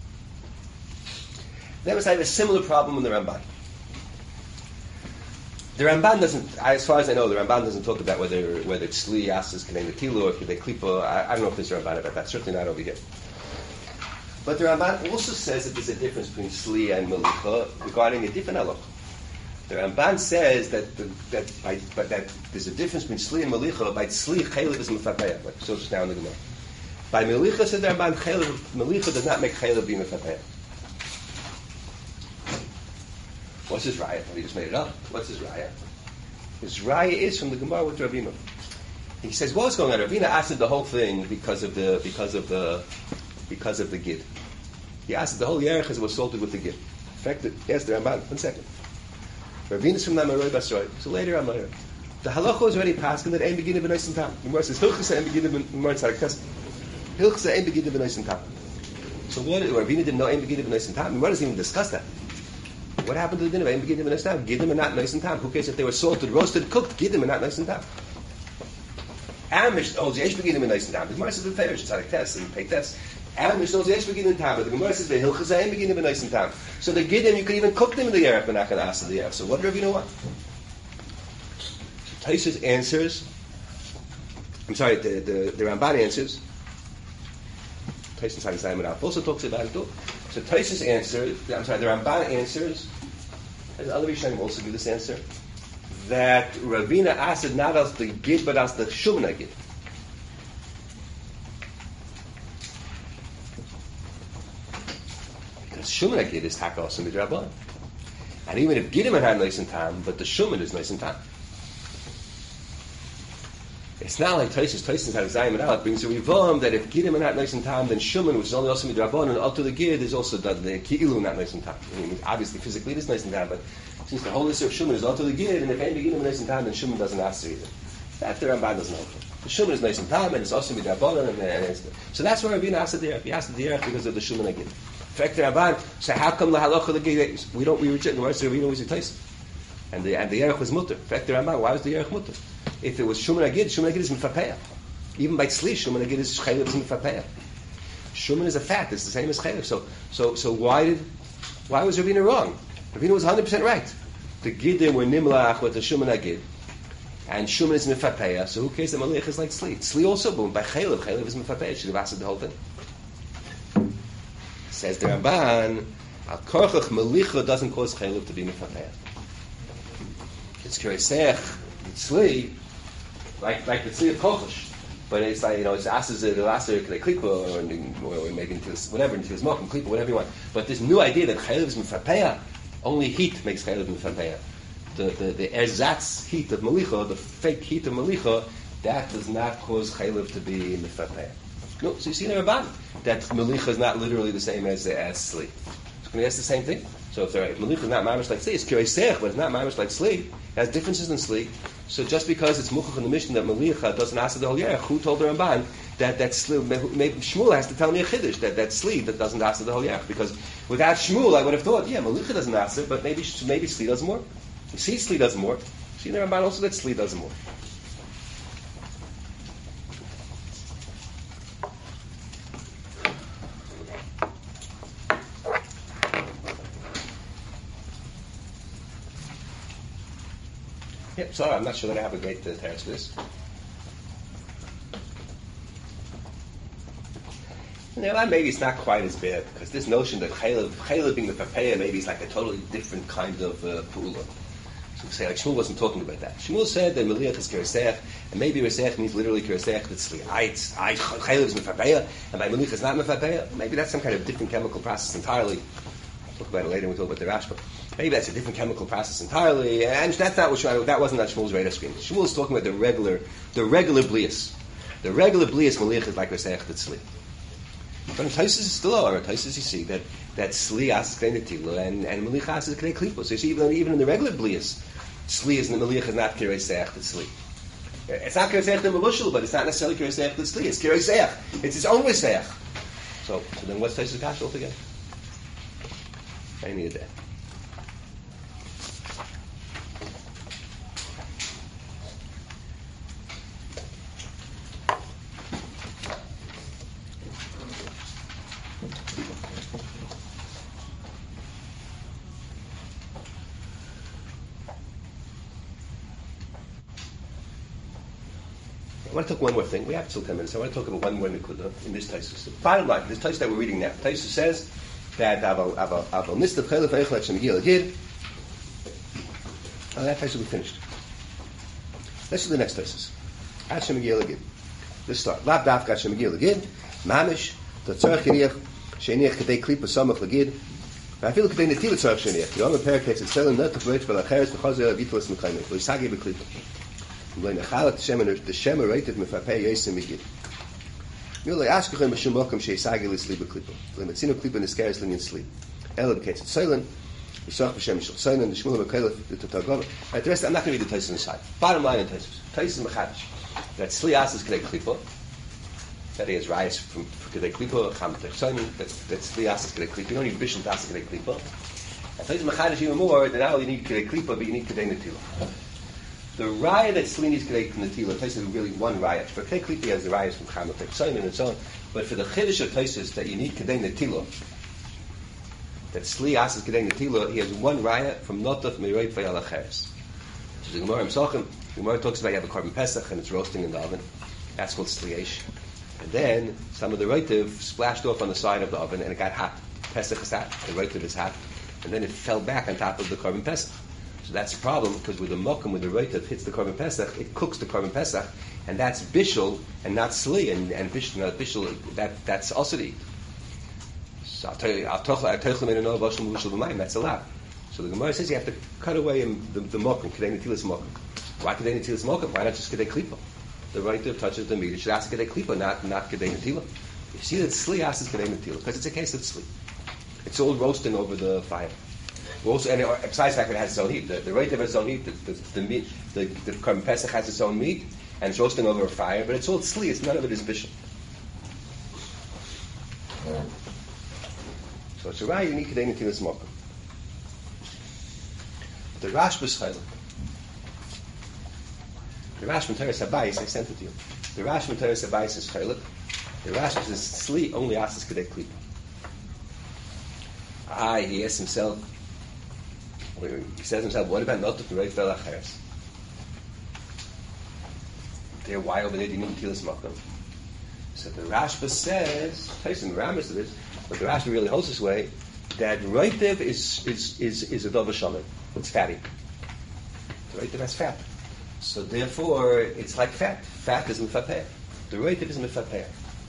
Then I have a similar problem in the Ramban. The Ramban doesn't, as far as I know, the Ramban doesn't talk about whether whether it's Sli, Asas, Kanei Netilu, or Kedei Klipa. I, I don't know if there's a Ramban about that. Certainly not over here. But the Ramban also says that there's a difference between Sli and Melicha regarding a different halakha. The Ramban says that the, that by, but that there's a difference between Sli and Melicha. By Sli, Chaylev is Mefapeya, like so just now in the Gemara. By Melicha, said the Ramban, Chaylev, Melicha does not make Chaylev be Mefapeya. What's his raya? He just made it up. What's his raya? His raya is from the Gemara with Ravina. He says, "What's going on?" Ravina asked the whole thing because of the because of the because of the gid. He asked the whole yerech as it was salted with the gid. In fact, yes, the Ramban. One second. Ravina is from Namaroi Basroi. So later, Amar. The halacha is already passed, and that ain't beginning of a nice and time. The Gemara says, "Hilchasa ain't beginning of a nice and time." Hilchasa ain't beginning of a nice and time. So what? Ravina didn't know ain't beginning of a nice and time. The Gemara doesn't even discuss that. What happened to the dinner? Give them a nice time. Give them a not nice and time. Who cares if they were salted, roasted, cooked? Give them a not nice and time. Amish oh, yesh begin them a nice and time. The Gemara says the Farish tzadik test and pay test. Amish knows yesh begin in time, but the Gemara says the hilchazayim begin them a nice and time. So the giddim you can even cook them in the yeref, but not going to ask the yeref. So what do you know what? So Taisus answers. I'm sorry, the the, the Ramban answers. Taisus Hagisayim and also talks about it too. So Taisus answers. I'm sorry, the Ramban answers. And other Rishonim also give this answer, that Ravina asked not as the gid, but as the shumna gid. Because shumna gid is taka also midrabanan. And even if gidim had nice and tam, but the shuman is nice and tam. It's not like Taisus. Taisus had a zayim and out brings a rivam that if gidim are not nice and tam, then shuman, which is only also midrabanan, and up to the gid is also the, the ki'ilu not nice and tam. I mean, obviously, physically it is nice and tam, but since the whole issue of shuman is up to the gid, and if any gidim are nice and tam, then shuman doesn't answer either. That the Ramban doesn't know. The shuman is nice and tam, and it's also midrabanan, and, and it's, so that's why Ravina asked the derech. He asked the derech because of the shuman agid. In fact, the Ramban, so how come the halacha the gid? We don't we reject the words of Ravina was a Taisus, and the and the yerech was mutter. In fact, the Ramban, why was the yerech mutter? If it was Shuman Agid, Shuman Agid is Mefapeya. Even by Tzli, Shuman Agid is Chaylev is Mefapeya. Shuman is a fat, it's the same as Chaylev. So, so, so why did, why was Ravina wrong? Ravina was one hundred percent right. The Gidim were Nimlach with the Shuman Agid, and Shuman is Mefapeya, so who cares that Malach is like Tzli? Tzli also, boom, by Chaylev, Chaylev is Mefapeya. Should have asked the whole thing. Says the Ramban, Al Korchach Melicha doesn't cause Chaylev to be Mefapeya. It's Kirisech, Tzli, like like the tzli of kochosh, but it's like, you know, it's asses the laser the klipa or, or maybe into his, whatever into his mokum klipa whatever you want. But this new idea that chaylev is mefapeya, only heat makes chaylev mefapeya. The the the erzatz heat of malicha, the fake heat of malicha, that does not cause chaylev to be mefapeya. No, so you see in the Ramban that malicha is not literally the same as as tzli. So can we ask the same thing? So if, if malicha is not mamish like tzli, it's kireisech, but it's not mamish like tzli. It has differences in tzli. So just because it's muchach in the mission that malicha doesn't answer the whole yerech, who told the Ramban that that tzli? Maybe Shmuel has to tell me a chiddush that that tzli that doesn't answer the whole yerech, because without Shmuel I would have thought, yeah, malicha doesn't answer, but maybe maybe tzli does more. You see, tzli does more. See the Ramban also that tzli does more. Yep, sorry, I'm not sure that I have a great uh, teretz for this. You know, maybe it's not quite as bad, because this notion that chaylev, chaylev being the papeya, maybe is like a totally different kind of uh, pu'ula. So we say, like, Shmuel wasn't talking about that. Shmuel said that meliach is kirisech, and maybe kirisech means literally kirisech, that's the eitz, chaylev is mefapeya, and by meliach is not mefapeya. Maybe that's some kind of different chemical process entirely. We'll talk about it later when we talk about the Rashba. Maybe that's a different chemical process entirely, and that's not what Shmuel, that wasn't on Shmuel's radar screen. Shmuel is talking about the regular, the regular blias. The regular blias meliach is like Resech Tzli. But in Taisus is still lower. In Taisus you see that that Tzli asks K'nei and and meliach asks K'nei Klipa. So you see even even in the regular blias, Tzli is the meliach is not K'nei Tzli. It's not K'nei the Melushal, but it's not necessarily K'nei Tzli. It's K'nei It's its own Resech. So so then what's Taisus Kash altogether? I need that. want to talk one more thing. We have still ten minutes. I want to talk about one more nekuda in this Taisus. The bottom line, this Taisus that we're reading now. Taisus says that aval aval aval nistav chelef eichel Hashem yigil agid. Oh, that Taisus we finished. Let's do the next Taisus. Hashem yigil agid. Let's start. Lab dafka Hashem yigil agid. Mamish the tzarich yiniach sheiniach kadei klipa samach lagid. I feel kadei netil tzarich sheiniach. Yom aper kets it selling not to break for lacheres because they are vitlas mekayim. Loisagi beklipa. When the chalat shemen the shemer rated mefapei yesem yigid. You'll ask him a shemokum sheisagi li sleep beklipa. Lemetzino klipa niskeres linyan sleep. Ela kets it selling. Yisach b'shem shel selling the shmuel mekalef the totagov. At the rest, I'm not going to read the Taisus inside. Bottom line in Taisus. Taisus mechadish. That slias is kadei klipa. That is rice from kadei klipa, chamtech simon. That's that's slias is kadei klipa. You don't need bishul das kadei klipa. And Taisus mechadish even more. That now you need kadei klipa, but you need kadei netila. The raya that slin is kadei netila. Taisus is really one raya. For kadei klipa, he has the rayas from chamtech simon and so on. But for the chiddush of Taisus, that you need kadei netila. That slias is kadei netila. He has one raya from notaf meireit vayal acheres. So the Gemara Mesachim, the Gemara talks about you have a carbon pesach and it's roasting in the oven. That's called sliash. And then some of the roitiv splashed off on the side of the oven and it got hot. Pesach is hot, the roitiv is hot, and then it fell back on top of the carbon pesach. So that's a problem because with the mokum, with the roitiv hits the carbon pesach, it cooks the carbon pesach, and that's bishul and not sli, and and bishul, not bishul, that that's also the. So I'll tell you, I'll talk. I'll tell you, that's allowed. So the Gemara says you have to cut away the, the mokum, kedei netilas mokum. Why kedei netilas mokum? Why not just kedei klipa? The roitiv touches the meat. It should ask kedei klipa, not not kedei netila. You see that sli asks kedei netila because it's a case of sli. It's all roasting over the fire. Also, and it, besides the fact that it has its own heat, the, the roitiv has its own heat. The, the, the meat, the, the Korban Pesach has its own meat, and it's roasting over a fire. But it's all sli. It's none of it is bishul. So it's a raya you need kedei netilas mokum. The Rashba's chaylik. The Rash Materis Habayis, I sent it to you. The Rash Materis Habayis is chaylik. The Rash says sli only asks kedei klipa. Ah, he asks himself. He says himself, what about not the right velacheres? There, why over there do you need tilas makom? So the Rashba says, Tyson Ramis it is, but the Rashba really holds this way that roitiv is is is is a dova shalom. It's fatty. The roitiv has fat. So therefore, it's like fat. Fat is mifapeh. The roitiv is mifapeh.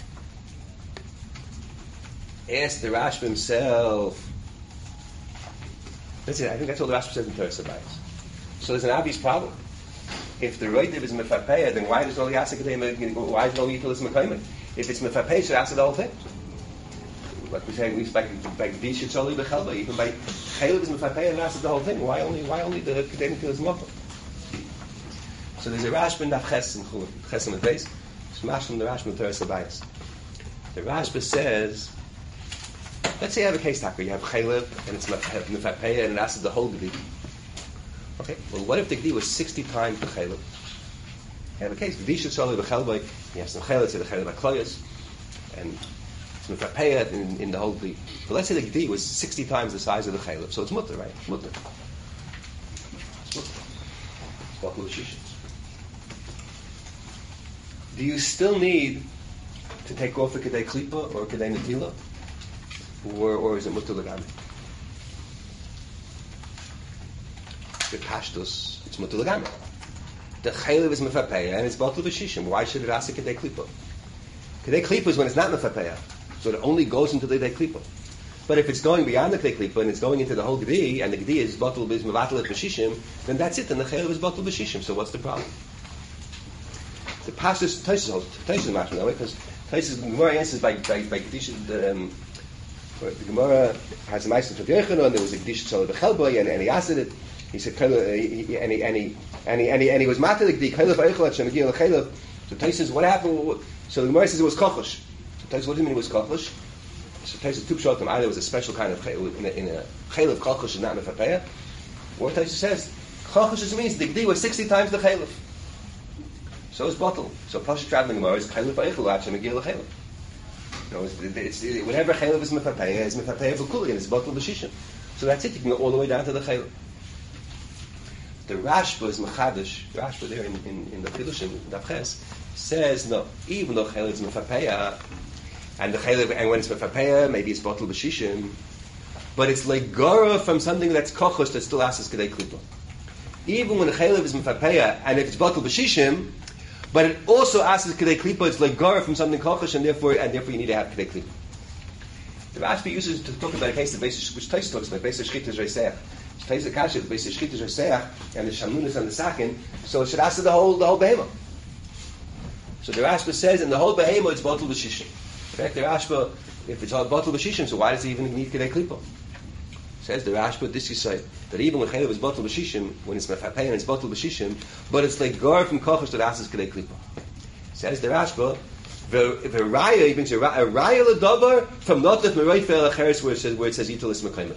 Ask the Rashba himself. That's it. I think that's all the Rashba says in Teres Habayis. So there's an obvious problem. If the roitiv is mifapeh, then why does all the asik why is no yitulis mekayim? If it's mifapeh, should ask the whole thing. Like we say, at least by by dish it's only bechelba. Even by chaylev is mefapeh and asks the whole thing. Why only? Why only the kedem to his mokum? So there's a Rashba in Daf Ches in Chulin, Ches in the base. It's mash from the Rashba in Teres Habayis. The Rashba says, let's say you have a case tacker. You have chaylev and it's mefapeh and it asks the whole gedi. Okay. Well, what if the gedi was sixty times the chaylev? You have a case. Dish it's only bechelba. You have some chaylev to the chaylev akloyos and In, in the whole gdi. But let's say the gdi was sixty times the size of the chaylev, so it's mutter, right? It's mutter. It's mutter. It's Do you still need to take off the kedei klipa or kedei netila, or or is it mutter legami? The pashtus, it's mutter legami. The chaylev is mefapeh and it's batul b'shishim. Why should it ask a kedei klipa? Kedei klipa is when it's not mefapeh. So it only goes into the Kedei Klipa. But if it's going beyond the Kedei Klipa and it's going into the whole Gedi, and the Gedi is Batul Biz Mevatel B'Shishim, then that's it, then the Chaylev is Batul B'Shishim. So what's the problem? The Pashtus, Taisus holds, Taisus is mashing that way, because Taisus, the Gemara answers by, by, by Gedish, the, um, the Gemara has a Meister of Yechanan, and there was a Gedish Tzoleh B'Chelboi, and, and he asked it, he said, and he, and he, and he, and he, and he, and he was Matel the Gedi, Chaylev Eichel, Hashem Megil Chaylev. So Taisus, what happened? So the Gemara says it was Kochosh. What do you mean it was kochlish? So Taisus two pshatim. Either it was a special kind of in a, in a chaylev kochlish and not mefapeh. Or Taisus says kochlish means the gdi was sixty times the chaylev. So it's bottle. So pasha traveling gemara is chaylev eichel Hashem megil chaylev. You know, it's, it's whenever chaylev is mefapeh, it's mefapeh v'kuli and it's bottle b'shishim. So that's it. You can go all the way down to the chaylev. The Rashba is Machadish, the Rashba there in, in, in the Chidushim, in Davches, says no, even though Chaylev is Mefapeya, and the Chaylev, and when it's Mefapeya, maybe it's Batal B'Shishim, but it's like Gora from something that's Kochos that still asks Kedei Klipa. Even when the Chaylev is Mefapeya, and if it's Batal B'Shishim, but it also asks Kedei Klipa, it's like Gora from something Kochos, and therefore, and therefore you need to have Kedei Klipa. The Rashba uses to talk about a case of Beis, which Tais talks about, Beis Shchita Reisech. Tais the Kasha, the Beis Shchita Reisech, and the Shamunas and the Sakin, so it should ask the whole, the whole Behemah. So the Rashba says, in the whole Behemah, it's Batal B'Shishim. In fact, the Rashba, if it's all Batal B'Shishim, so why does he even need Kedei Klipa? Says the Rashba, this you say, that even when Chaylev is Batal B'Shishim, when it's Mefapei and it's Batal B'Shishim, but it's like Gar from Kochos that asks Kedei Klipa. Says the Rashba, the Raya, he brings a Raya L'Dabar from Notef Meroifel Acheres where it says, where it says Yitul Ismakayma.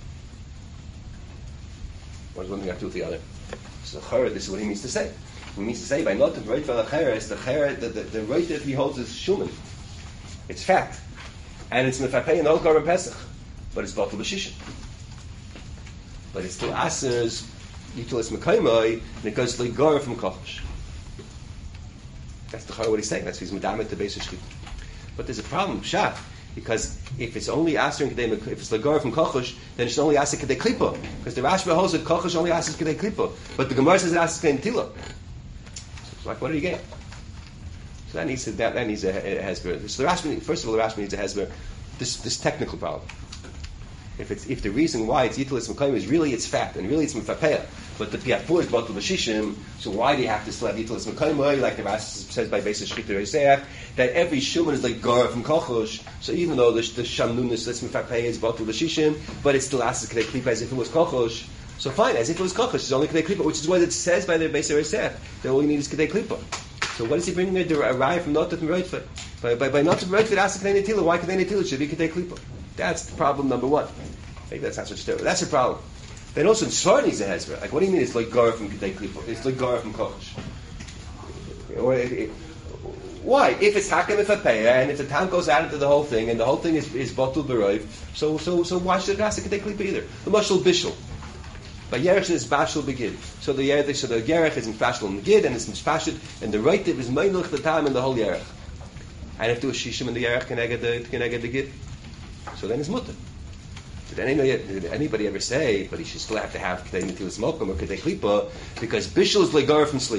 What does one thing have to do with the other? So Chara, this is what he means to say. He means to say by Notef Meroifel Acheres, the Chara, the, the, the right that he holds is Shuman. It's fact. And it's Mefapei and all Gar and Pesach. But it's Batal B'Shishim. But it still asks Yitul Ismakayma, and it goes like Gar from Kochos. That's the Chara what he's saying. That's his Medamet to Beis Shchita. But there's a problem, Pshat, because if it's only asking Kedei, if it's the Gar from Kochos, then it's only asking Kedei Klipa, because the Rashba holds that Kochos only asks Kedei Klipa, but the Gemara says it asks Kedei Tila. So it's like, what do you get? So that needs to, that, that needs a, a hesber. So the Rashba, first of all, the Rashba needs a hesber. This this technical problem. If it's if the reason why it's Yitul Ismakayim is really it's fact and really it's Mefapeya, but the Piatpur is Batal B'Shishim, so why do you have to still have Yitul Ismakayim? Like the Rashi says by Beis Shchita Reisech, that every Shuman is like Gar from Kochos, so even though the, the Shamnunis that's Mefapeya is Batal B'Shishim, but it still asks Kedei Klipa as if it was Kochos. So fine, as if it was Kochos, it's only Kedei Klipa, which is what it says by the Beis Reisech, that all you need is Kedei Klipa. So what is he bringing a, a raya from Notef Meroifel? By, by, by Notef Meroifel, asks Kedei Netila, why Kedei Netila should be Kedei Klipa? That's the problem number one. Maybe that's not such a That's a problem. Then also in Svar needs a hezbollah. Like, what do you mean it's like Gara from Kedei Klipa? It's like Gara from Kochos. Or it, it, why? If it's Hakem if a payer, and if the town goes out into the whole thing, and the whole thing is, is Batul B'Roiv, so so so why should it ask Kedei Klipa either? The Mashal Bishul. By Yerech is Bashal Begid. So the Yerech, so the Yerech is in Bashal Begid, and it's Mishpashit, and the right is Meinuch the time in the whole Yerech. And if there was Shishim in the Yerech, can I get the can I get the Gid? So then it's Mutter. Did anybody, did anybody ever say, but he should still have to have Kedei Netilas Mokum or Kedei Klipa, because Bishul is Legar from sleep.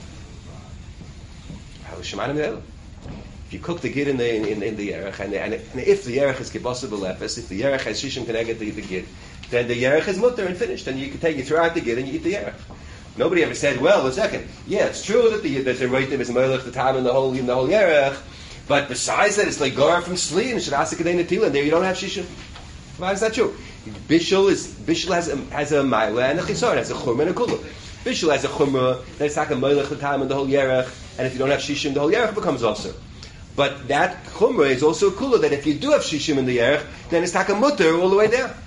How is Shemanim Ne'el? If you cook the Gid in the, in, in the Yerech, and, and, and if the Yerech is Kibbasa B'Lepes, if the Yerech has Shishim Keneged the, the Gid, then the Yerech is Mutter and finished, and you can take, you throw out the Gid and you eat the Yerech. Nobody ever said, well, a second, yeah, it's true that the, that the Reitim is Melech, the time in the whole, in the whole Yerech, but besides that, it's Legar from sleep, and Shadasa Kedei Netila, and there you don't have Shishim. Why is that true? Bishul is Bishul has a, has a Maila and a Chisar, has a Chumrah and a Kula. Bishul has a Chumrah, then it's like a Melech the time in the whole Yerech, and if you don't have Shishim, the whole Yerech becomes also. But that Chumrah is also a Kula, that if you do have Shishim in the Yerech, then it's like a Mutter all the way down.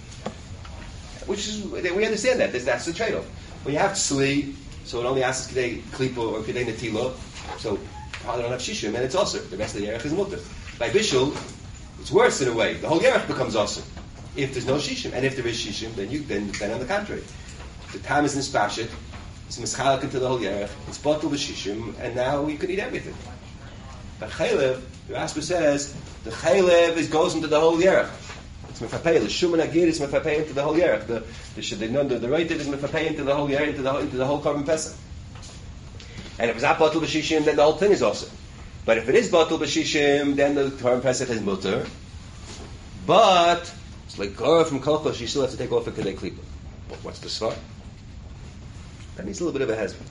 Which is, we understand that, that's the trade-off. When you have Tzli, so it only asks Kedei Klipa or Kedei Netila, so probably don't have Shishim, and it's also, the rest of the Yerech is Mutter. By Bishul, it's worse in a way. The whole Yerech becomes awesome. If there's no Shishim, and if there is Shishim, then you then, then on the contrary, the time is nispashit, it's mischalak into the whole Yerech, it's bottled with Shishim, and now you can eat everything. But Chaylev, the Rashba says, the Chaylev is goes into the whole Yerech. It's mefapei. The Shuman Agir is mefapei into the whole Yerech. The the the, the, the Reitiv is mefapei into the whole Yerech, into the into the whole Korban Pesach. And if it's not bottled with Shishim, then the whole thing is awesome. But if it is Batul B'Shishim, then the Korban Pesach is mutter. But it's like Gara from Kochos, you still have to take off a Kedei Klipa. What's the svar? That needs a little bit of a hezbollah.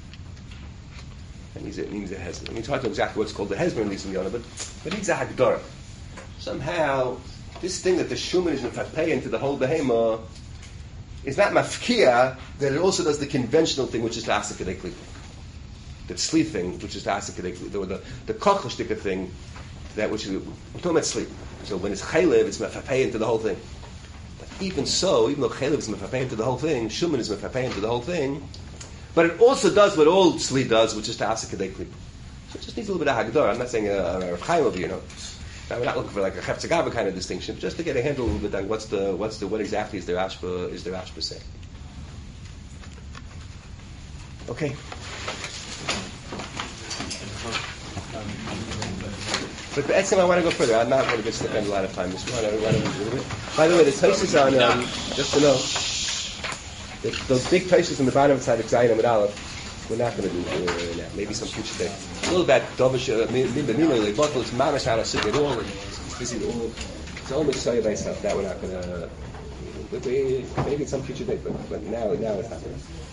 That needs a, it needs a hezbollah. I mean, it's hard to know exactly what's called the hezbollah in Lisam Yonah, but, but it needs a Hagdara. Somehow, this thing that the Shuman is mefapei into the whole Behema is not mafkia, that it also does the conventional thing, which is to ask a Kedei Klipa. The sleep thing, which is the asik, or the the kochostika thing, that which is, we're talking about sleep. So when it's chaylev, it's mefapei into the whole thing. But even so, even though chaylev is mefapei into the whole thing, shuman is mefapei into the whole thing, but it also does what all sleep does, which is to asik kedei klip. So it just needs a little bit of hagdor. I'm not saying a, a Rav Chaim over, you know. We're not looking for like a Cheftzagava kind of distinction, but just to get a handle a little bit on what's the what's the what exactly is the Rashba is the Rashba saying. Okay. But the Etzim, I want to go further. I'm not going to spend a lot of time. Just want to, want to move a little bit. By the way, the Tosfos on, um, just to know, the, those big Tosfos on the bottom of Tzadik Zayin Amud Aleph, we're not going to do uh, now. Maybe some future day. A little bit Dovish, Mindanino, like Bottle, it's Mamash out of sitting all, and it's busy all. It's all Mitzvah by stuff. That we're not going to. Maybe it's some future day, but, but now, now it's not going to.